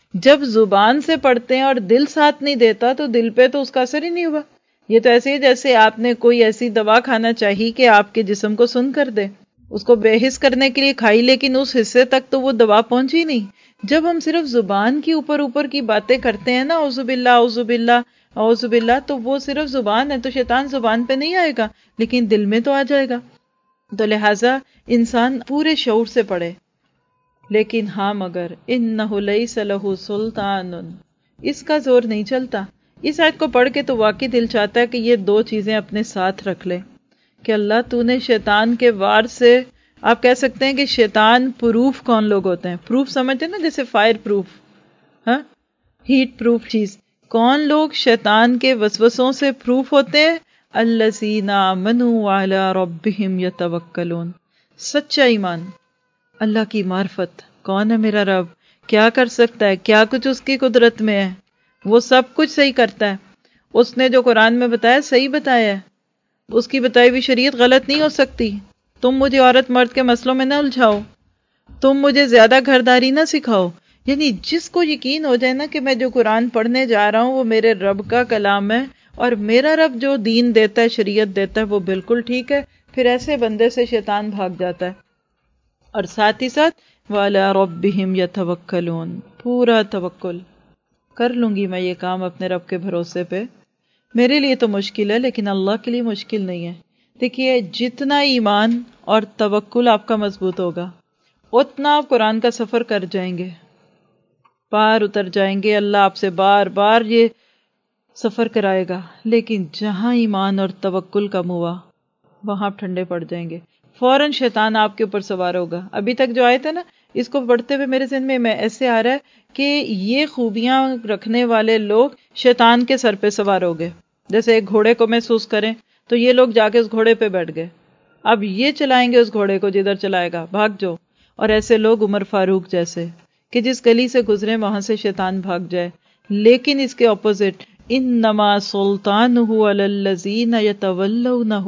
جب زبان سے پڑھتے ہیں اور دل ساتھ نہیں دیتا تو دل پہ تو اس کا اثر ہی نہیں ہوا. یہ تو ایسے ہی جیسے آپ نے کوئی ایسی دوا کھانا چاہی کہ آپ کے جسم کو سن کر دے، اس کو بے حس کرنے کے لیے کھائی لیکن اس حصے تک تو وہ دوا پہنچی نہیں. جب ہم صرف زبان کی اوپر کی باتیں کرتے ہیں نا، اعوذ باللہ اعوذ باللہ اعوذ باللہ، تو وہ صرف زبان ہے، تو شیطان زبان پہ نہیں آئے گا لیکن دل میں تو آ جائے گا. تو لہٰذا انسان پورے شعور سے پڑھے. لیکن ہاں مگر انہ لیس لہ سلطان، اس کا زور نہیں چلتا. اس آیت کو پڑھ کے تو واقعی دل چاہتا ہے کہ یہ دو چیزیں اپنے ساتھ رکھ لے کہ اللہ تو نے شیطان کے وار سے، آپ کہہ سکتے ہیں کہ شیطان پروف کون لوگ ہوتے ہیں؟ پروف سمجھتے ہیں نا، جیسے فائر پروف، ہاں، ہیٹ پروف چیز. کون لوگ شیطان کے وسوسوں سے پروف ہوتے ہیں؟ الذین آمنوا علی ربہم یتوکلون، سچا ایمان، اللہ کی معرفت، کون ہے میرا رب، کیا کر سکتا ہے، کیا کچھ اس کی قدرت میں ہے، وہ سب کچھ صحیح کرتا ہے، اس نے جو قرآن میں بتایا صحیح بتایا ہے، اس کی بتائی ہوئی شریعت غلط نہیں ہو سکتی. تم مجھے عورت مرد کے مسئلوں میں نہ الجھاؤ، تم مجھے زیادہ گھرداری نہ سکھاؤ. یعنی جس کو یقین ہو جائے نا کہ میں جو قرآن پڑھنے جا رہا ہوں وہ میرے رب کا کلام ہے اور میرا رب جو دین دیتا ہے، شریعت دیتا ہے، وہ بالکل ٹھیک ہے، پھر ایسے بندے سے شیطان بھاگ جاتا ہے. اور ساتھ ہی ساتھ وَعَلَىٰ رَبِّهِمْ يَتَوَكَّلُونَ، پورا توکل، کر لوں گی میں یہ کام اپنے رب کے بھروسے پہ. میرے لیے تو مشکل ہے لیکن اللہ کے لیے مشکل نہیں ہے. دیکھیے جتنا ایمان اور توکل آپ کا مضبوط ہوگا اتنا آپ قرآن کا سفر کر جائیں گے، پار اتر جائیں گے. اللہ آپ سے بار بار یہ سفر کرائے گا. لیکن جہاں ایمان اور توکل کم ہوا وہاں آپ ٹھنڈے پڑ جائیں گے، فوراً شیطان آپ کے اوپر سوار ہوگا. ابھی تک جو آئے تھے نا، اس کو پڑھتے ہوئے میرے ذہن میں ایسے آ رہا ہے کہ یہ خوبیاں رکھنے والے لوگ شیطان کے سر پہ سوار ہو گئے. جیسے ایک گھوڑے کو محسوس کریں تو یہ لوگ جا کے اس گھوڑے پہ بیٹھ گئے، اب یہ چلائیں گے اس گھوڑے کو، جدھر چلائے گا بھاگ جو. اور ایسے لوگ عمر فاروق جیسے کہ جس گلی سے گزرے وہاں سے شیطان بھاگ جائے. لیکن اس کے اپوزٹ انما سلطانہ علی الذین یتولونہ،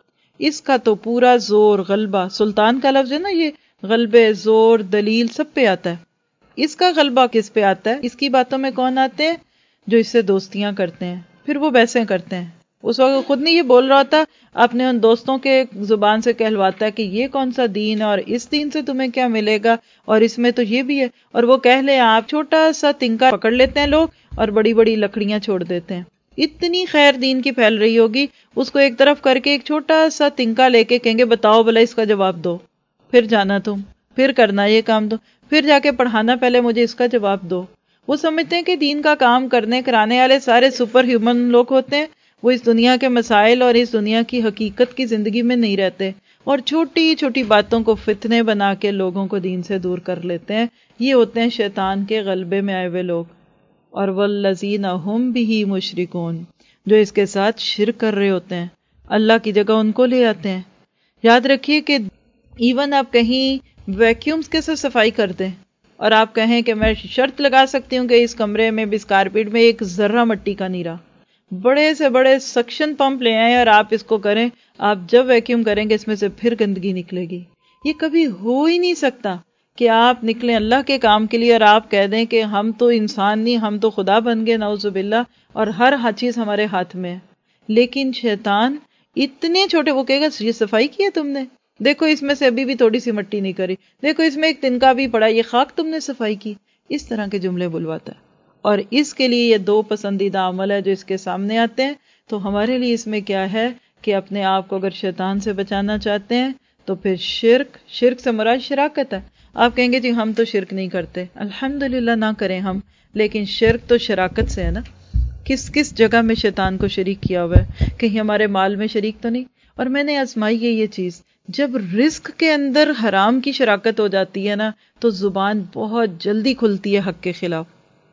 اس کا تو پورا زور، غلبہ، سلطان کا لفظ ہے نا، یہ غلبے، زور، دلیل سب پہ آتا ہے. اس کا غلبہ کس پہ آتا ہے؟ اس کی باتوں میں کون آتے ہیں؟ جو اس سے دوستیاں کرتے ہیں، پھر وہ بحثیں کرتے ہیں. اس وقت خود نہیں یہ بول رہا تھا، اپنے ان دوستوں کے زبان سے کہلواتا ہے کہ یہ کون سا دین ہے اور اس دین سے تمہیں کیا ملے گا اور اس میں تو یہ بھی ہے. اور وہ کہہ لیں آپ، چھوٹا سا تنکا پکڑ لیتے ہیں لوگ اور بڑی بڑی لکڑیاں چھوڑ دیتے ہیں. اتنی خیر دین کی پھیل رہی ہوگی، اس کو ایک طرف کر کے ایک چھوٹا سا تنکا لے کے کہیں گے بتاؤ بھلا اس کا جواب دو، پھر جانا تم، پھر کرنا یہ کام دو، پھر جا کے پڑھانا، پہلے مجھے اس کا جواب دو. وہ سمجھتے ہیں کہ دین کا کام کرنے کرانے والے سارے سپر ہیومن لوگ ہوتے ہیں، وہ اس دنیا کے مسائل اور اس دنیا کی حقیقت کی زندگی میں نہیں رہتے اور چھوٹی چھوٹی باتوں کو فتنے بنا کے لوگوں کو دین سے دور کر لیتے ہیں. یہ ہوتے ہیں شیطان کے غلبے میں آئے ہوئے لوگ. اور والذین ہم بہ مشرکون، جو اس کے ساتھ شرک کر رہے ہوتے ہیں، اللہ کی جگہ ان کو لے آتے ہیں. یاد رکھیے کہ ایون آپ کہیں ویکیومز کے سے صفائی کر دیں اور آپ کہیں کہ میں شرط لگا سکتی ہوں کہ اس کمرے میں بھی، اس کارپیٹ میں ایک ذرہ مٹی کا نہیں رہا، بڑے سے بڑے سکشن پمپ لے آئیں اور آپ اس کو کریں، آپ جب ویکیوم کریں گے اس میں سے پھر گندگی نکلے گی. یہ کبھی ہو ہی نہیں سکتا کہ آپ نکلیں اللہ کے کام کے لیے اور آپ کہہ دیں کہ ہم تو انسان نہیں، ہم تو خدا بن گئے، نعوذ باللہ، اور ہر چیز ہمارے ہاتھ میں ہے. لیکن شیطان اتنے چھوٹے، وہ کہے گا یہ صفائی کی ہے تم نے، دیکھو اس میں سے ابھی بھی تھوڑی سی مٹی نہیں کری، دیکھو اس میں ایک تنکا بھی پڑا، یہ خاک تم نے صفائی کی. اس طرح کے جملے بلواتا ہے. اور اس کے لیے یہ دو پسندیدہ عمل ہے جو اس کے سامنے آتے ہیں. تو ہمارے لیے اس میں کیا ہے کہ اپنے آپ کو اگر شیطان سے بچانا چاہتے ہیں تو پھر شرک سے مراد شراکت ہے. آپ کہیں گے جی ہم تو شرک نہیں کرتے، الحمدللہ نہ کریں ہم، لیکن شرک تو شراکت سے ہے نا. کس کس جگہ میں شیطان کو شریک کیا ہوا ہے؟ کہیں ہمارے مال میں شریک تو نہیں. اور میں نے آزمائی ہے یہ چیز، جب رزق کے اندر حرام کی شراکت ہو جاتی ہے نا تو زبان بہت جلدی کھلتی ہے حق کے خلاف،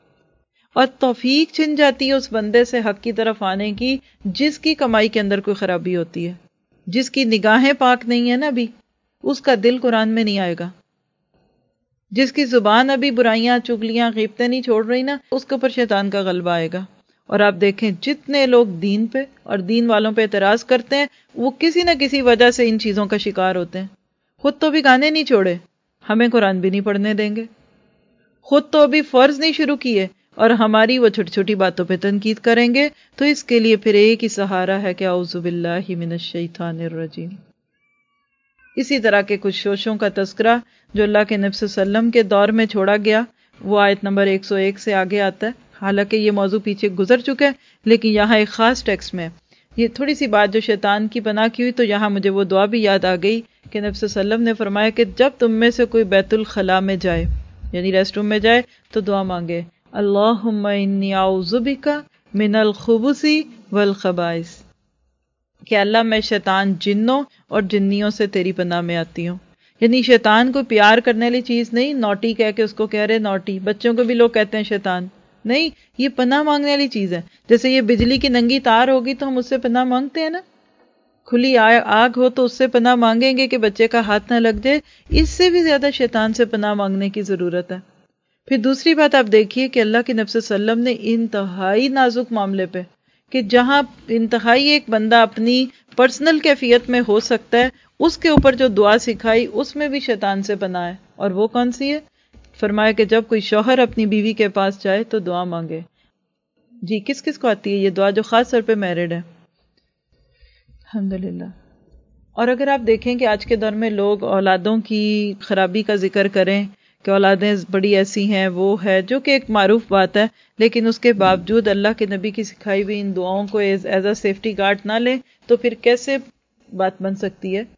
اور توفیق چھن جاتی ہے اس بندے سے حق کی طرف آنے کی جس کی کمائی کے اندر کوئی خرابی ہوتی ہے، جس کی نگاہیں پاک نہیں ہے نا، ابھی اس کا دل قرآن میں نہیں آئے گا. جس کی زبان ابھی برائیاں، چغلیاں، غیبتیں نہیں چھوڑ رہی نا، اس کے اوپر شیطان کا غلبہ آئے گا. اور آپ دیکھیں جتنے لوگ دین پہ اور دین والوں پہ اعتراض کرتے ہیں وہ کسی نہ کسی وجہ سے ان چیزوں کا شکار ہوتے ہیں. خود تو بھی گانے نہیں چھوڑے، ہمیں قرآن بھی نہیں پڑھنے دیں گے. خود تو ابھی فرض نہیں شروع کیے اور ہماری وہ چھوٹی چھوٹی باتوں پہ تنقید کریں گے. تو اس کے لیے پھر ایک ہی سہارا ہے کہ اعوذ باللہ من الشیطان الرجیم. اسی طرح کے کچھ شوشوں کا تذکرہ جو اللہ کے نبی صلی اللہ علیہ وسلم کے دور میں چھوڑا گیا وہ آیت نمبر 101 سے آگے آتا ہے. حالانکہ یہ موضوع پیچھے گزر چکا ہے لیکن یہاں ایک خاص ٹیکسٹ میں یہ تھوڑی سی بات جو شیطان کی پناہ کی ہوئی، تو یہاں مجھے وہ دعا بھی یاد آ گئی کہ نبی صلی اللہ علیہ وسلم نے فرمایا کہ جب تم میں سے کوئی بیت الخلاء میں جائے یعنی ریسٹ روم میں جائے تو دعا مانگے اللہم انی اعوذ بک من الخبث والخبائث، کہ اللہ میں شیطان جنوں اور جنیوں سے تیری پناہ میں آتی ہوں. یعنی شیطان کو پیار کرنے والی چیز نہیں، نوٹی کہہ کے اس کو کہہ رہے نوٹی، بچوں کو بھی لوگ کہتے ہیں شیطان، نہیں، یہ پناہ مانگنے والی چیز ہے. جیسے یہ بجلی کی ننگی تار ہوگی تو ہم اس سے پناہ مانگتے ہیں نا، کھلی آگ ہو تو اس سے پناہ مانگیں گے کہ بچے کا ہاتھ نہ لگ جائے. اس سے بھی زیادہ شیطان سے پناہ مانگنے کی ضرورت ہے. پھر دوسری بات آپ دیکھیے کہ اللہ کے نبی صلی اللہ علیہ وسلم نے انتہائی نازک معاملے پہ کہ جہاں انتہائی ایک بندہ اپنی پرسنل کیفیت میں ہو سکتا ہے اس کے اوپر جو دعا سکھائی اس میں بھی شیطان سے پناہ ہے. اور وہ کون سی ہے؟ فرمایا کہ جب کوئی شوہر اپنی بیوی کے پاس جائے تو دعا مانگے. جی کس کس کو آتی ہے یہ دعا جو خاص طور پہ میرڈ ہے؟ الحمدللہ. اور اگر آپ دیکھیں کہ آج کے دور میں لوگ اولادوں کی خرابی کا ذکر کریں کہ اولادیں بڑی ایسی ہیں وہ ہے، جو کہ ایک معروف بات ہے، لیکن اس کے باوجود اللہ کے نبی کی سکھائی ہوئی ان دعاؤں کو ایز اے سیفٹی گارڈ نہ لیں تو پھر کیسے بات بن سکتی ہے؟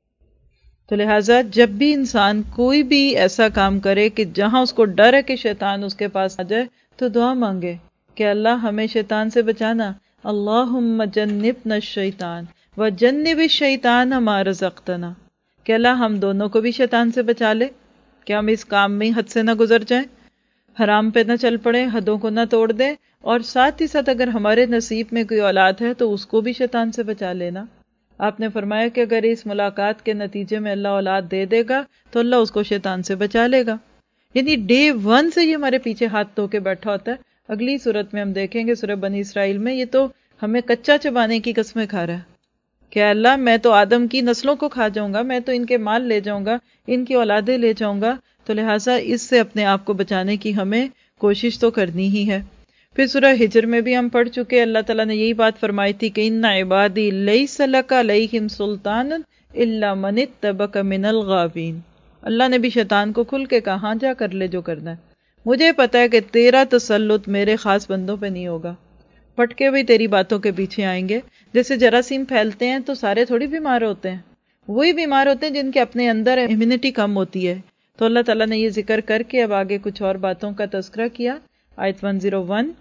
تو لہٰذا جب بھی انسان کوئی بھی ایسا کام کرے کہ جہاں اس کو ڈر ہے کہ شیطان اس کے پاس آ جائے تو دعا مانگے کہ اللہ ہمیں شیطان سے بچانا. اللہم جنبنا الشیطان وجنب الشیطان ما رزقتنا، کہ اللہ ہم دونوں کو بھی شیطان سے بچا لے کہ ہم اس کام میں حد سے نہ گزر جائیں، حرام پہ نہ چل پڑے، حدوں کو نہ توڑ دیں، اور ساتھ ہی ساتھ اگر ہمارے نصیب میں کوئی اولاد ہے تو اس کو بھی شیطان سے بچا لینا. آپ نے فرمایا کہ اگر اس ملاقات کے نتیجے میں اللہ اولاد دے دے گا تو اللہ اس کو شیطان سے بچا لے گا. یعنی ڈے 1 سے یہ ہمارے پیچھے ہاتھ دھو کے بیٹھا ہوتا ہے. اگلی صورت میں ہم دیکھیں گے سورہ بنی اسرائیل میں یہ تو ہمیں کچا چبانے کی قسمیں کھا رہا ہے کہ اللہ میں تو آدم کی نسلوں کو کھا جاؤں گا، میں تو ان کے مال لے جاؤں گا، ان کی اولادیں لے جاؤں گا. تو لہٰذا اس سے اپنے آپ کو بچانے کی ہمیں کوشش تو کرنی ہی ہے. پھر سورہ ہجر میں بھی ہم پڑھ چکے، اللہ تعالیٰ نے یہی بات فرمائی تھی کہ ان عبادی لیس لک علیہم سلطان الا من اتبعک من الغاوین. اللہ نے بھی شیطان کو کھل کے کہا ہاں جا کر لے جو کرنا ہے، مجھے پتا ہے کہ تیرا تسلط میرے خاص بندوں پہ نہیں ہوگا، پٹکے بھی تیری باتوں کے پیچھے آئیں گے. جیسے جراثیم پھیلتے ہیں تو سارے تھوڑی بیمار ہوتے ہیں، وہی بیمار ہوتے ہیں جن کے اپنے اندر امیونٹی کم ہوتی ہے. تو اللہ تعالیٰ نے یہ ذکر کر کے اب آگے کچھ اور باتوں کا تذکرہ کیا. آیت 101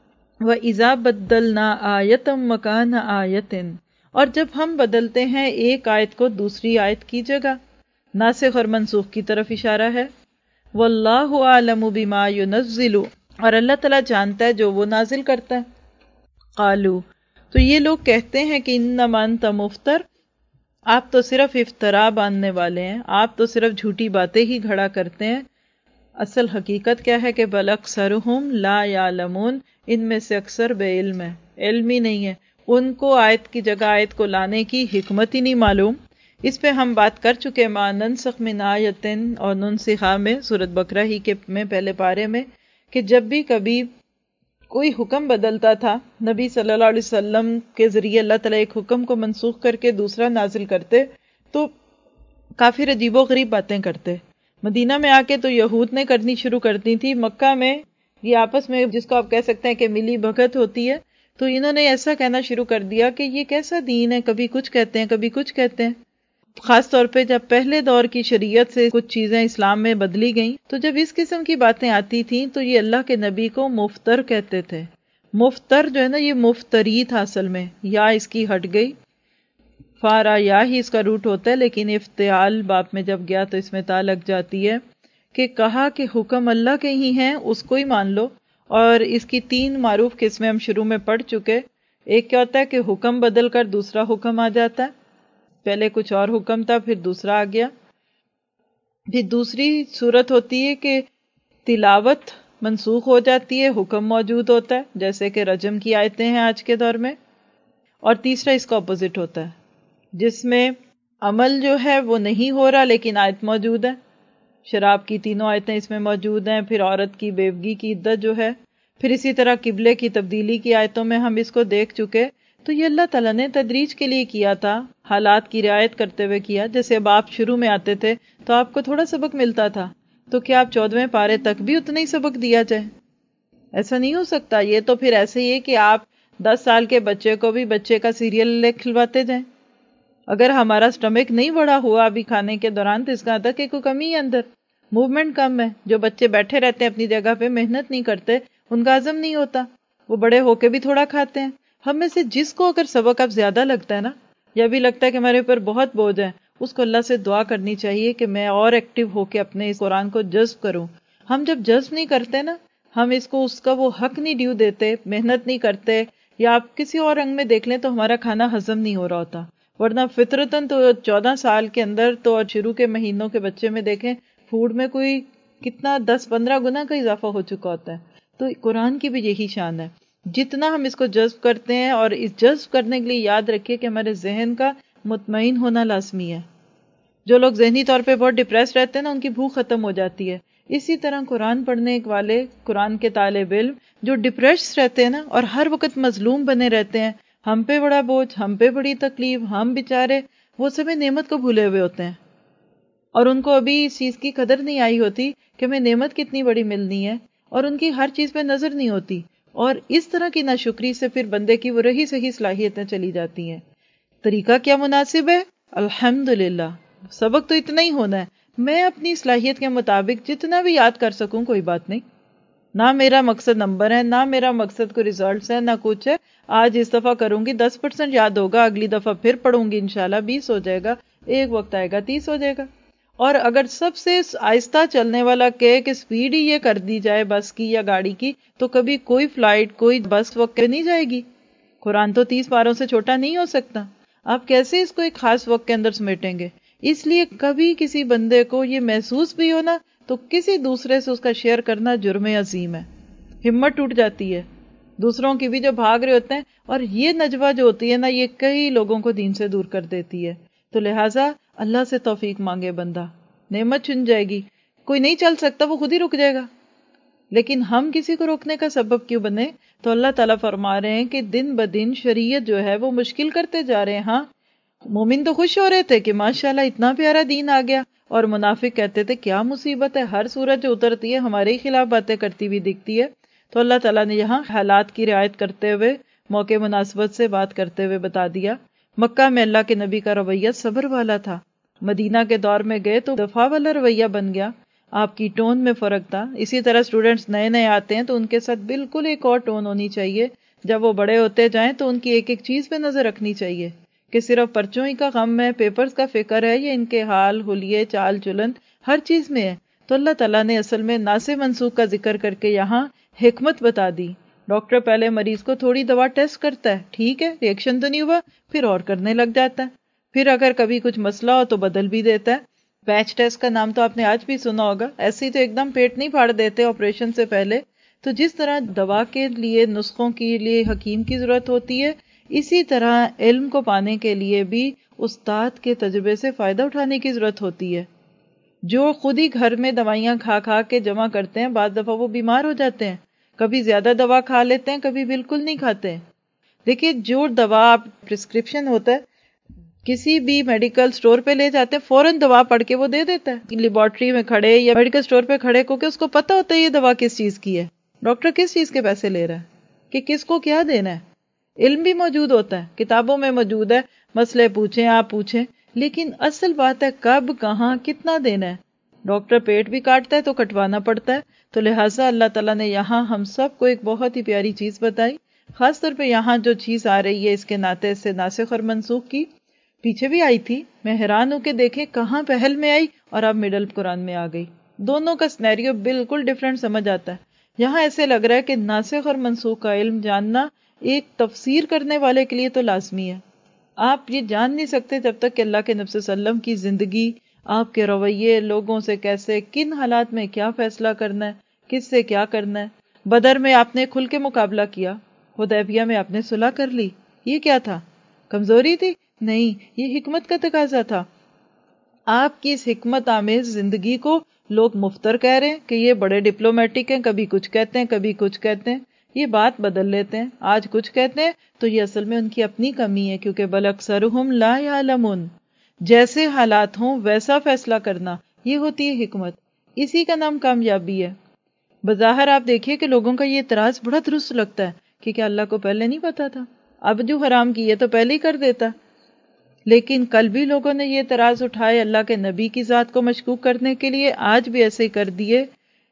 وَإِذَا بَدَّلْنَا آیَةً مَكَانَ آیَةٍ، اور جب ہم بدلتے ہیں ایک آیت کو دوسری آیت کی جگہ، ناسخ اور منسوخ کی طرف اشارہ ہے. وَاللَّهُ أَعْلَمُ بِمَا يُنَزِّلُ، اور اللہ تعالیٰ جانتا ہے جو وہ نازل کرتا ہے. قالوا، تو یہ لوگ کہتے ہیں کہ انما انت مفتر، آپ تو صرف افطرا باندھنے والے ہیں، آپ تو صرف جھوٹی باتیں ہی گھڑا کرتے ہیں. اصل حقیقت کیا ہے کہ بل اکثرہم لا یعلمون، ان میں سے اکثر بے علم ہے، علم ہی نہیں ہے، ان کو آیت کی جگہ آیت کو لانے کی حکمت ہی نہیں معلوم. اس پہ ہم بات کر چکے ما ننسخ من آیت اور ننسخھا میں سورۃ بقرہ ہی کے میں پہلے پارے میں کہ جب بھی کبھی کوئی حکم بدلتا تھا نبی صلی اللہ علیہ وسلم کے ذریعے اللہ تعالیٰ ایک حکم کو منسوخ کر کے دوسرا نازل کرتے تو کافی عجیب و غریب باتیں کرتے. مدینہ میں آ کے تو یہود نے کرنی شروع کر دی تھی، مکہ میں یہ آپس میں جس کو آپ کہہ سکتے ہیں کہ ملی بھگت ہوتی ہے، تو انہوں نے ایسا کہنا شروع کر دیا کہ یہ کیسا دین ہے، کبھی کچھ کہتے ہیں کبھی کچھ کہتے ہیں. خاص طور پہ جب پہلے دور کی شریعت سے کچھ چیزیں اسلام میں بدلی گئیں تو جب اس قسم کی باتیں آتی تھیں تو یہ اللہ کے نبی کو مفتر کہتے تھے. مفتر جو ہے نا یہ مفتری تھا اصل میں، یا اس کی ہٹ گئی، فارا یا ہی اس کا روٹ ہوتا ہے، لیکن افتعال باپ میں جب گیا تو اس میں تا لگ جاتی ہے کہ کہا کہ حکم اللہ کے ہی ہیں اس کو ہی مان لو. اور اس کی 3 معروف قسمیں ہم شروع میں پڑھ چکے. ایک کیا ہوتا ہے کہ حکم بدل کر دوسرا حکم آ جاتا ہے، پہلے کچھ اور حکم تھا پھر دوسرا آ گیا. پھر دوسری صورت ہوتی ہے کہ تلاوت منسوخ ہو جاتی ہے، حکم موجود ہوتا ہے جیسے کہ رجم کی آیتیں ہیں آج کے دور میں. اور تیسرا اس کا اپوزٹ ہوتا ہے جس میں عمل جو ہے وہ نہیں ہو رہا لیکن آیت موجود ہے. شراب کی تینوں آیتیں اس میں موجود ہیں، پھر عورت کی بیوگی کی عدت جو ہے، پھر اسی طرح قبلے کی تبدیلی کی آیتوں میں ہم اس کو دیکھ چکے. تو یہ اللہ تعالیٰ نے تدریج کے لیے کیا تھا، حالات کی رعایت کرتے ہوئے کیا. جیسے اب آپ شروع میں آتے تھے تو آپ کو تھوڑا سبق ملتا تھا، تو کیا آپ 14ویں پارے تک بھی اتنا ہی سبق دیا جائے؟ ایسا نہیں ہو سکتا. یہ تو پھر ایسے ہی ہے کہ آپ 10 سال کے بچے کو بھی بچے کا سیریل کھلواتے جائیں. اگر ہمارا سٹمک نہیں بڑا ہوا ابھی کھانے کے دوران تو اس کا تھا کہ کوئی کمی ہے اندر، موومنٹ کم ہے. جو بچے بیٹھے رہتے ہیں اپنی جگہ پہ، محنت نہیں کرتے، ان کا ہضم نہیں ہوتا، وہ بڑے ہو کے بھی تھوڑا کھاتے ہیں. ہم میں سے جس کو اگر سبق اب زیادہ لگتا ہے نا، یا بھی لگتا ہے کہ ہمارے اوپر بہت بوجھ ہے، اس کو اللہ سے دعا کرنی چاہیے کہ میں اور ایکٹیو ہو کے اپنے اس قرآن کو جذب کروں. ہم جب جذب نہیں کرتے نا، ہم اس کو اس کا وہ حق نہیں ڈیو دیتے، محنت نہیں کرتے، یا آپ کسی اور رنگ میں دیکھ لیں تو ہمارا کھانا ہضم نہیں ہو رہا ہوتا. ورنہ فطرتاً تو 14 سال کے اندر تو، اور شروع کے مہینوں کے بچے میں دیکھیں فوڈ میں کوئی کتنا 10-15 گنا کا اضافہ ہو چکا ہوتا ہے. تو قرآن کی بھی یہی شان ہے، جتنا ہم اس کو جذب کرتے ہیں. اور اس جذب کرنے کے لیے یاد رکھیے کہ ہمارے ذہن کا مطمئن ہونا لازمی ہے. جو لوگ ذہنی طور پہ بہت ڈپریس رہتے ہیں نا، ان کی بھوک ختم ہو جاتی ہے. اسی طرح قرآن پڑھنے والے، قرآن کے طالب علم جو ڈپریس رہتے ہیں نا، اور ہر وقت مظلوم بنے رہتے ہیں، ہم پہ بڑا بوجھ، ہم پہ بڑی تکلیف، ہم بیچارے، وہ سبھی نعمت کو بھولے ہوئے ہوتے ہیں. اور ان کو ابھی اس چیز کی قدر نہیں آئی ہوتی کہ ہمیں نعمت کتنی بڑی ملنی ہے، اور ان کی ہر چیز پہ نظر نہیں ہوتی. اور اس طرح کی ناشکری سے پھر بندے کی وہ رہی صحیح صلاحیتیں چلی جاتی ہیں. طریقہ کیا مناسب ہے؟ الحمدللہ سبق تو اتنا ہی ہونا ہے. میں اپنی صلاحیت کے مطابق جتنا بھی یاد کر سکوں کوئی بات نہیں. نہ میرا مقصد نمبر ہے، نہ میرا مقصد کوئی ریزلٹس ہے، نہ کچھ ہے. آج اس دفعہ کروں گی 10% یاد ہوگا، اگلی دفعہ پھر پڑھوں گی انشاءاللہ 20 ہو جائے گا، ایک وقت آئے گا 30 ہو جائے گا. اور اگر سب سے آہستہ چلنے والا کہے کہ سپیڈ ہی یہ کر دی جائے بس کی یا گاڑی کی، تو کبھی کوئی فلائٹ، کوئی بس وقت پہ نہیں جائے گی. قرآن تو 30 پاروں سے چھوٹا نہیں ہو سکتا. آپ کیسے اس کو ایک خاص وقت کے اندر سمیٹیں گے؟ اس لیے کبھی کسی بندے کو یہ محسوس بھی ہونا تو کسی دوسرے سے اس کا شیئر کرنا جرم عظیم ہے. ہمت ٹوٹ جاتی ہے دوسروں کی بھی جو بھاگ رہے ہوتے ہیں. اور یہ نجوہ جو ہوتی ہے نا، یہ کئی لوگوں کو دین سے دور کر دیتی ہے. تو لہٰذا اللہ سے توفیق مانگے بندہ، نعمت چھن جائے گی. کوئی نہیں چل سکتا وہ خود ہی رک جائے گا، لیکن ہم کسی کو روکنے کا سبب کیوں بنے؟ تو اللہ تعالیٰ فرما رہے ہیں کہ دن بدن شریعت جو ہے وہ مشکل کرتے جا رہے ہیں. ہاں مومن تو خوش ہو رہے تھے کہ ماشاءاللہ اتنا پیارا دین آ گیا، اور منافق کہتے تھے کیا مصیبت ہے، ہر سورج جو اترتی ہے ہمارے ہی خلاف باتیں کرتی ہوئی دکھتی ہے. تو اللہ تعالیٰ نے یہاں حالات کی رعایت کرتے ہوئے، موقع مناسبت سے بات کرتے ہوئے بتا دیا. مکہ میں اللہ کے نبی کا رویہ صبر والا تھا، مدینہ کے دور میں گئے تو دفاع والا رویہ بن گیا. آپ کی ٹون میں فرق تھا. اسی طرح سٹوڈنٹس نئے نئے آتے ہیں تو ان کے ساتھ بالکل ایک اور ٹون ہونی چاہیے. جب وہ بڑے ہوتے جائیں تو ان کی ایک ایک چیز پہ نظر رکھنی چاہیے کہ صرف پرچوں ہی کا غم ہے، پیپرز کا فکر ہے، یا ان کے حال حلیے چال چلن ہر چیز میں ہے. تو اللہ تعالیٰ نے اصل میں ناسخ منسوخ کا ذکر کر کے یہاں حکمت بتا دی. ڈاکٹر پہلے مریض کو تھوڑی دوا ٹیسٹ کرتا ہے، ٹھیک ہے ریئیکشن تو نہیں ہوا، پھر اور کرنے لگ جاتا ہے. پھر اگر کبھی کچھ مسئلہ ہو تو بدل بھی دیتا ہے. پیچ ٹیسٹ کا نام تو آپ نے آج بھی سنا ہوگا. ایسے ہی تو ایک دم پیٹ نہیں پھاڑ دیتے آپریشن سے پہلے. تو جس طرح دوا کے لیے، نسخوں کے لیے حکیم کی ضرورت ہوتی ہے، اسی طرح علم کو پانے کے لیے بھی استاد کے تجربے سے فائدہ اٹھانے کی ضرورت ہوتی ہے. جو خود ہی گھر میں دوائیاں کھا کھا کے جمع کرتے ہیں، بعض دفعہ وہ بیمار ہو جاتے ہیں. کبھی زیادہ دوا کھا لیتے ہیں، کبھی بالکل نہیں کھاتے ہیں. دیکھیے جو دوا آپ پرسکرپشن ہوتا ہے کسی بھی میڈیکل سٹور پہ لے جاتے ہیں، فوراً دوا پڑھ کے وہ دے دیتا ہے. لیبارٹری میں کھڑے یا میڈیکل سٹور پہ کھڑے کو کہ اس کو پتہ ہوتا ہے یہ دوا کس چیز کی ہے، ڈاکٹر کس چیز کے پیسے لے رہا ہے، کہ کس کو کیا دینا ہے. علم بھی موجود ہوتا ہے، کتابوں میں موجود ہے، مسئلے پوچھیں آپ پوچھیں، لیکن اصل بات ہے کب کہاں کتنا دینا ہے. ڈاکٹر پیٹ بھی کاٹتا ہے تو کٹوانا پڑتا ہے. تو لہٰذا اللہ تعالیٰ نے یہاں ہم سب کو ایک بہت ہی پیاری چیز بتائی. خاص طور پہ یہاں جو چیز آ رہی ہے اس کے ناطے سے ناسخ اور منسوخ کی، پیچھے بھی آئی تھی. میں حیران ہو کے دیکھیں کہاں پہل میں آئی اور اب مڈل قرآن میں آ گئی. دونوں کا سینیریو بالکل ڈیفرنٹ سمجھ آتا ہے. یہاں ایسے لگ رہا ہے کہ ناسخ اور منسوخ کا علم جاننا ایک تفسیر کرنے والے کے لیے تو لازمی ہے. آپ یہ جان نہیں سکتے جب تک کہ اللہ کے نبی صلی اللہ علیہ وسلم کی زندگی، آپ کے رویے، لوگوں سے کیسے، کن حالات میں کیا فیصلہ کرنا ہے، کس سے کیا کرنا ہے. بدر میں آپ نے کھل کے مقابلہ کیا، حدیبیہ میں آپ نے صلح کر لی. یہ کیا تھا؟ کمزوری تھی؟ نہیں، یہ حکمت کا تقاضا تھا. آپ کی اس حکمت آمیز زندگی کو لوگ مفتر کہہ رہے ہیں کہ یہ بڑے ڈپلومیٹک ہیں، کبھی کچھ کہتے ہیں کبھی کچھ کہتے ہیں، یہ بات بدل لیتے ہیں، آج کچھ کہتے ہیں تو یہ اصل میں ان کی اپنی کمی ہے، کیونکہ بل اکثرہم لا یعلمون، جیسے حالات ہوں ویسا فیصلہ کرنا، یہ ہوتی ہے حکمت، اسی کا نام کامیابی ہے۔ بظاہر آپ دیکھیے کہ لوگوں کا یہ اعتراض بڑا درست لگتا ہے کہ کیا اللہ کو پہلے نہیں پتا تھا، اب جو حرام کی ہے تو پہلے ہی کر دیتا، لیکن کل بھی لوگوں نے یہ اعتراض اٹھائے اللہ کے نبی کی ذات کو مشکوک کرنے کے لیے، آج بھی ایسے ہی کر دیے،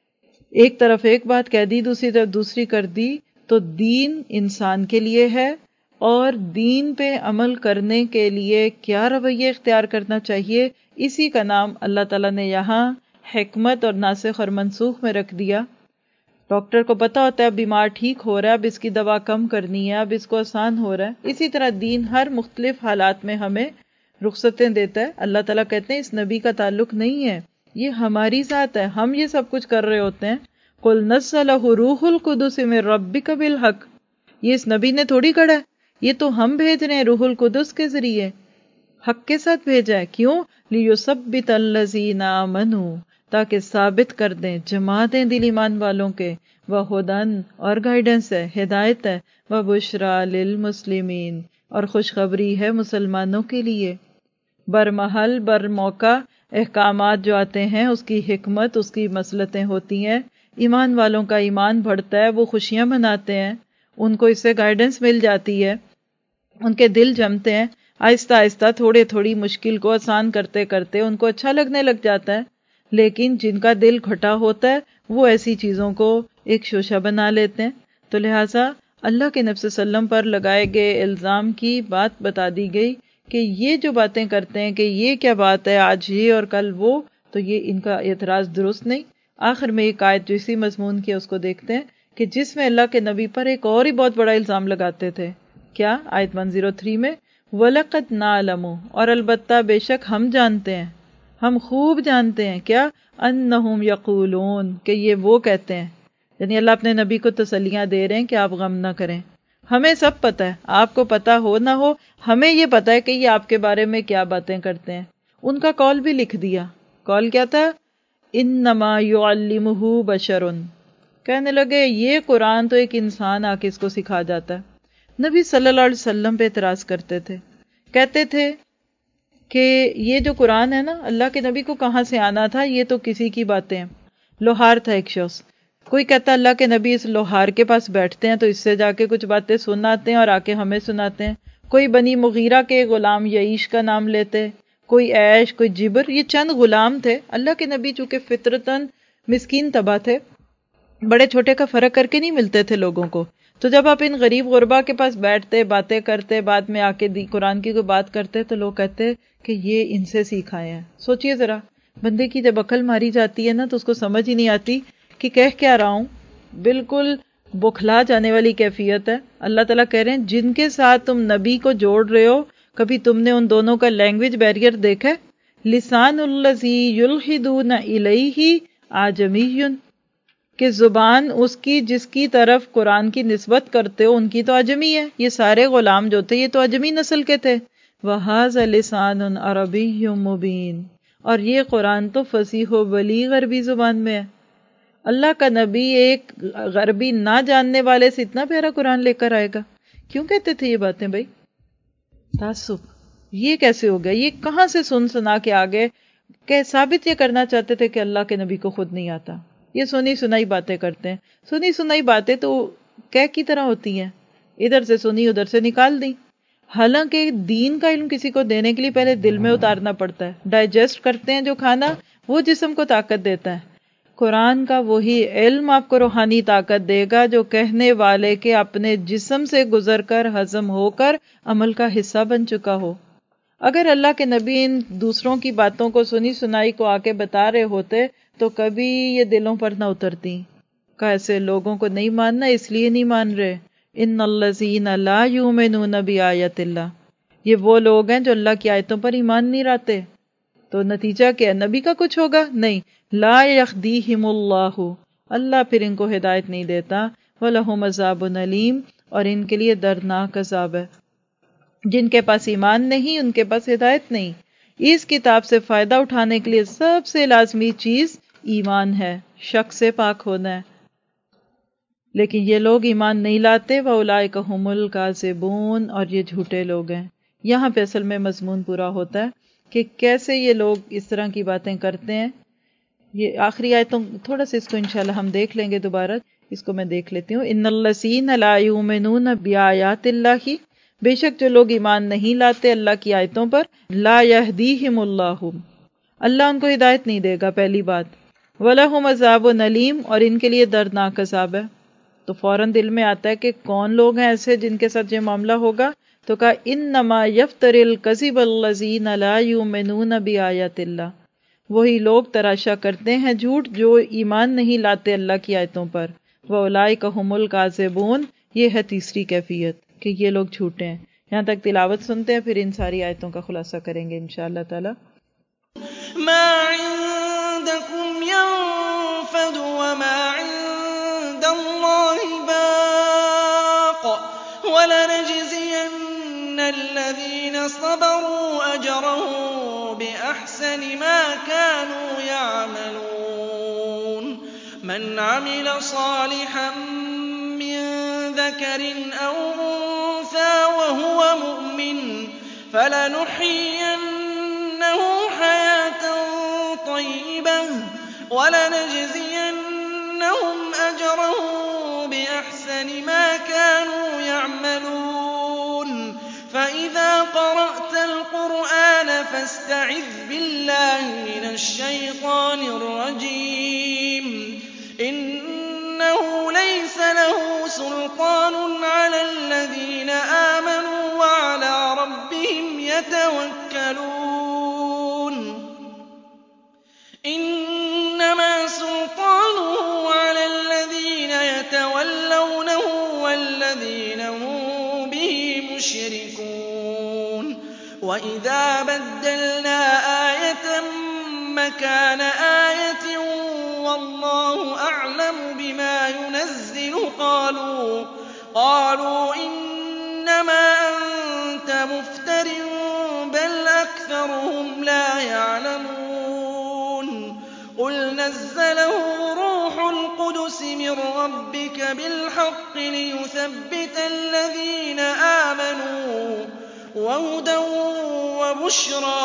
ایک طرف ایک بات کہہ دی دوسری طرف دوسری کر دی۔ تو دین انسان کے لیے ہے، اور دین پہ عمل کرنے کے لیے کیا رویہ اختیار کرنا چاہیے، اسی کا نام اللہ تعالیٰ نے یہاں حکمت اور ناسخ اور منسوخ میں رکھ دیا۔ ڈاکٹر کو پتا ہوتا ہے اب بیمار ٹھیک ہو رہا ہے، اب اس کی دوا کم کرنی ہے، اب اس کو آسان ہو رہا ہے، اسی طرح دین ہر مختلف حالات میں ہمیں رخصتیں دیتا ہے۔ اللہ تعالیٰ کہتے ہیں اس نبی کا تعلق نہیں ہے، یہ ہماری ذات ہے، ہم یہ سب کچھ کر رہے ہوتے ہیں۔ قُلْ نَزَّلَهُ رُوحُ الْقُدُسِ مِن رَبِّكَ بِالْحَقِّ، یہ اس نبی نے تھوڑی کڑا ہے، یہ تو ہم بھیج رہے ہیں روح القدس کے ذریعے، حق کے ساتھ بھیجا ہے۔ کیوں؟ لِيُثَبِّتَ الَّذِينَ آمَنُوا، تاکہ ثابت کر دیں، جما دیں دل ایمان والوں کے، وَهُدًى، اور گائیڈنس ہے، ہدایت ہے، وَبُشْرَى لِلْمُسْلِمِينَ، اور خوشخبری ہے مسلمانوں کے لیے۔ برمحل بر موقع احکامات جو آتے ہیں اس کی حکمت، اس کی مصلحتیں ہوتی ہیں، ایمان والوں کا ایمان بڑھتا ہے، وہ خوشیاں مناتے ہیں، ان کو اس سے گائیڈنس مل جاتی ہے، ان کے دل جمتے ہیں، آہستہ آہستہ تھوڑے تھوڑی مشکل کو آسان کرتے کرتے ان کو اچھا لگنے لگ جاتا ہے۔ لیکن جن کا دل گھٹا ہوتا ہے وہ ایسی چیزوں کو ایک شوشہ بنا لیتے ہیں۔ تو لہٰذا اللہ کے نبی صلی اللہ علیہ وسلم پر لگائے گئے الزام کی بات بتا دی گئی کہ یہ جو باتیں کرتے ہیں کہ یہ کیا بات ہے، آج یہ اور کل وہ، تو یہ ان کا اعتراض درست نہیں۔ آخر میں ایک آیت جو اسی مضمون کی ہے اس کو دیکھتے ہیں کہ جس میں اللہ کے نبی پر ایک اور ہی بہت بڑا الزام لگاتے تھے۔ کیا؟ آیت 103 میں وَلَقَدْ نَعْلَمُ، اور البتہ بے شک ہم جانتے ہیں، ہم خوب جانتے ہیں، کیا؟ أَنَّهُمْ يَقُولُونَ، کہ یہ وہ کہتے ہیں، یعنی اللہ اپنے نبی کو تسلیاں دے رہے ہیں کہ آپ غم نہ کریں، ہمیں سب پتہ ہے، آپ کو پتہ ہو نہ ہو، ہمیں یہ پتہ ہے کہ یہ آپ کے بارے میں کیا باتیں کرتے ہیں۔ ان کا قول بھی لکھ دیا۔ قول کیا تھا؟ إِنَّمَا يُعَلِّمُهُ بَشَرٌ، کہنے لگے یہ قرآن تو ایک انسان آ کے اس کو سکھا جاتا ہے۔ نبی صلی اللہ علیہ وسلم پہ اعتراض کرتے تھے، کہتے تھے کہ یہ جو قرآن ہے نا، اللہ کے نبی کو کہاں سے آنا تھا، یہ تو کسی کی باتیں ہیں۔ لوہار تھا ایک شخص، کوئی کہتا اللہ کے نبی اس لوہار کے پاس بیٹھتے ہیں تو اس سے جا کے کچھ باتیں سناتے ہیں اور آ کے ہمیں سناتے ہیں۔ کوئی بنی مغیرہ کے غلام یعیش کا نام لیتے، کوئی عیش، کوئی جبر، یہ چند غلام تھے۔ اللہ کے نبی چونکہ فطرتاً مسکین طبع تھے، بڑے چھوٹے کا فرق کر کے نہیں ملتے تھے لوگوں کو، تو جب آپ ان غریب غربا کے پاس بیٹھتے، باتیں کرتے، بعد میں آ کے قرآن کی کوئی بات کرتے تو لوگ کہتے کہ یہ ان سے سیکھ آئے ہیں۔ سوچئے ذرا، بندے کی جب عقل ماری جاتی ہے نا تو اس کو سمجھ ہی نہیں آتی کہ کہہ کیا رہا ہوں، بالکل بکھلا جانے والی کیفیت ہے۔ اللہ تعالیٰ کہہ رہے ہیں جن کے ساتھ تم نبی کو جوڑ رہے ہو، کبھی تم نے ان دونوں کا لینگویج بیریئر دیکھا؟ لسان الذی یلحدون الیہ اعجمی، کہ زبان اس کی جس کی طرف قرآن کی نسبت کرتے ہو ان کی تو عجمی ہے، یہ سارے غلام جو تھے یہ تو عجمی نسل کے تھے۔ وَهَذَا لِسَانٌ عَرَبِيٌّ مُبِينٌ، اور یہ قرآن تو فصیح و بلیغ عربی زبان میں ہے۔ اللہ کا نبی ایک عربی نہ جاننے والے سے اتنا پیارا قرآن لے کر آئے گا؟ کیوں کہتے تھے یہ باتیں بھائی؟ تعصب، یہ کیسے ہو گیا؟ یہ کہاں سے سنا کے آگے کہ ثابت یہ کرنا چاہتے تھے کہ اللہ کے نبی کو خود نہیں آتا۔ یہ سنی سنائی باتیں کرتے ہیں، سنی سنائی باتیں تو کہہ کی طرح ہوتی ہیں، ادھر سے سنی ادھر سے نکال دی۔ حالانکہ دین کا علم کسی کو دینے کے لیے پہلے دل میں اتارنا پڑتا ہے، ڈائجسٹ کرتے ہیں جو کھانا وہ جسم کو طاقت دیتا ہے۔ قرآن کا وہی علم آپ کو روحانی طاقت دے گا جو کہنے والے کے اپنے جسم سے گزر کر ہضم ہو کر عمل کا حصہ بن چکا ہو۔ اگر اللہ کے نبی ان دوسروں کی باتوں کو سنی سنائی کو آ کے بتا رہے ہوتے تو کبھی یہ دلوں پر نہ اترتی کہ ایسے لوگوں کو نہیں ماننا، اس لیے نہیں مان رہے۔ ان الذین لا یؤمنون بآیات اللہ، یہ وہ لوگ ہیں جو اللہ کی آیتوں پر ایمان نہیں لاتے۔ تو نتیجہ کیا؟ نبی کا کچھ ہوگا؟ نہیں۔ لا یہدیہم اللہ، اللہ پھر ان کو ہدایت نہیں دیتا۔ وَلَهُمْ عَذَابٌ أَلِيمٌ، اور ان کے لیے دردناک عذاب ہے۔ جن کے پاس ایمان نہیں ان کے پاس ہدایت نہیں۔ اس کتاب سے فائدہ اٹھانے کے لیے سب سے لازمی چیز ईमान है, शक से पाक होना है। लेकिन ये लोग ईमान नहीं लाते। व उलाइक हुमुल काज़िबून, और ये झूठे लोग हैं। यहाँ पे असल में मजमून पूरा होता है कि कैसे ये लोग इस तरह की बातें करते हैं। ये आखिरी आयतों थोड़ा सा इसको इंशाल्लाह हम देख लेंगे दोबारा, इसको मैं देख लेती हूँ। इन्नल्लज़ीना ला युमिनून बिआयातिल्लाहि, बेशक जो लोग ईमान नहीं लाते अल्लाह की आयतों पर, ला यहदीहिमुल्लाहु, अल्लाह उनको हिदायत नहीं देगा, पहली बात। वलहुम अज़ाबुन अलीम, और इनके लिए दर्दनाक अज़ाब है। तो फौरन दिल में आता है कि कौन लोग हैं ऐसे जिनके साथ ये मामला होगा। तो कहा इन्नमा यफ्तरिल कज़िबल्लज़ीना ला युमिनून बिआयातिल्लाह, वही लोग तराशा करते हैं झूठ जो ईमान नहीं लाते अल्लाह की आयतों पर। व उलाइक हुमुल काज़िबून, ये है तीसरी कैफियत कि ये लोग झूठे हैं। यहाँ तक तिलावत सुनते हैं, फिर इन सारी आयतों का खुलासा करेंगे इंशाअल्लाह ताला। मा इंदकुम यंफद व मा इंदल्लाहि बाक़ वलनजज़ियन्ना अल्लज़ीना सबरू अजरहुम बिअहसनि मा कानू यअमलून। मन अमिल सालिहन मिन ذकरिन औ उन्सा वहुव मुअमिन फलनुह्यियन्नहु हयातन तय्यिबह वलनजज़ियन्नहुम अजरहुम बिअहसनि मा कानू यअमलून। فإذا قرأت القرآن فاستعذ بالله من الشيطان الرجيم إنه ليس له سلطان على الذين آمنوا وعلى ربهم يتوكلون إنما سلطانه على الذين يتولونه والذين هم به مشركون وإذا بدلنا آية مكان آية والله أعلم بما ينزل قالوا إنما أنت مفتر بل أكثرهم لا يعلمون قل نزله روح القدس من ربك بالحق ليثبت الذين آمنوا وهدى وبشرى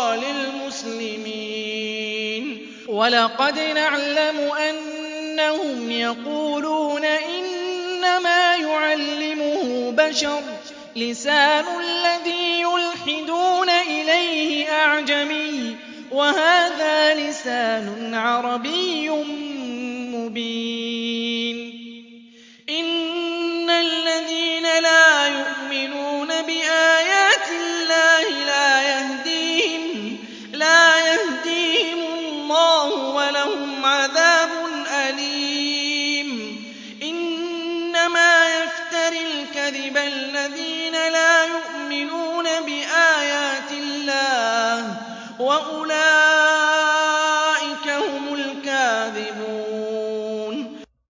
للمسلمين ولقد نعلم أنهم يقولون إنما يعلمه بشر لسان الذي يلحدون إليه أعجمي وهذا لسان عربي مبين إن الذين لا يؤمنون بآيات الله لا يهديهم الله ولهم عذاب أليم إنما يفتري الكذب الذين لا يؤمنون بآيات الله وأولئك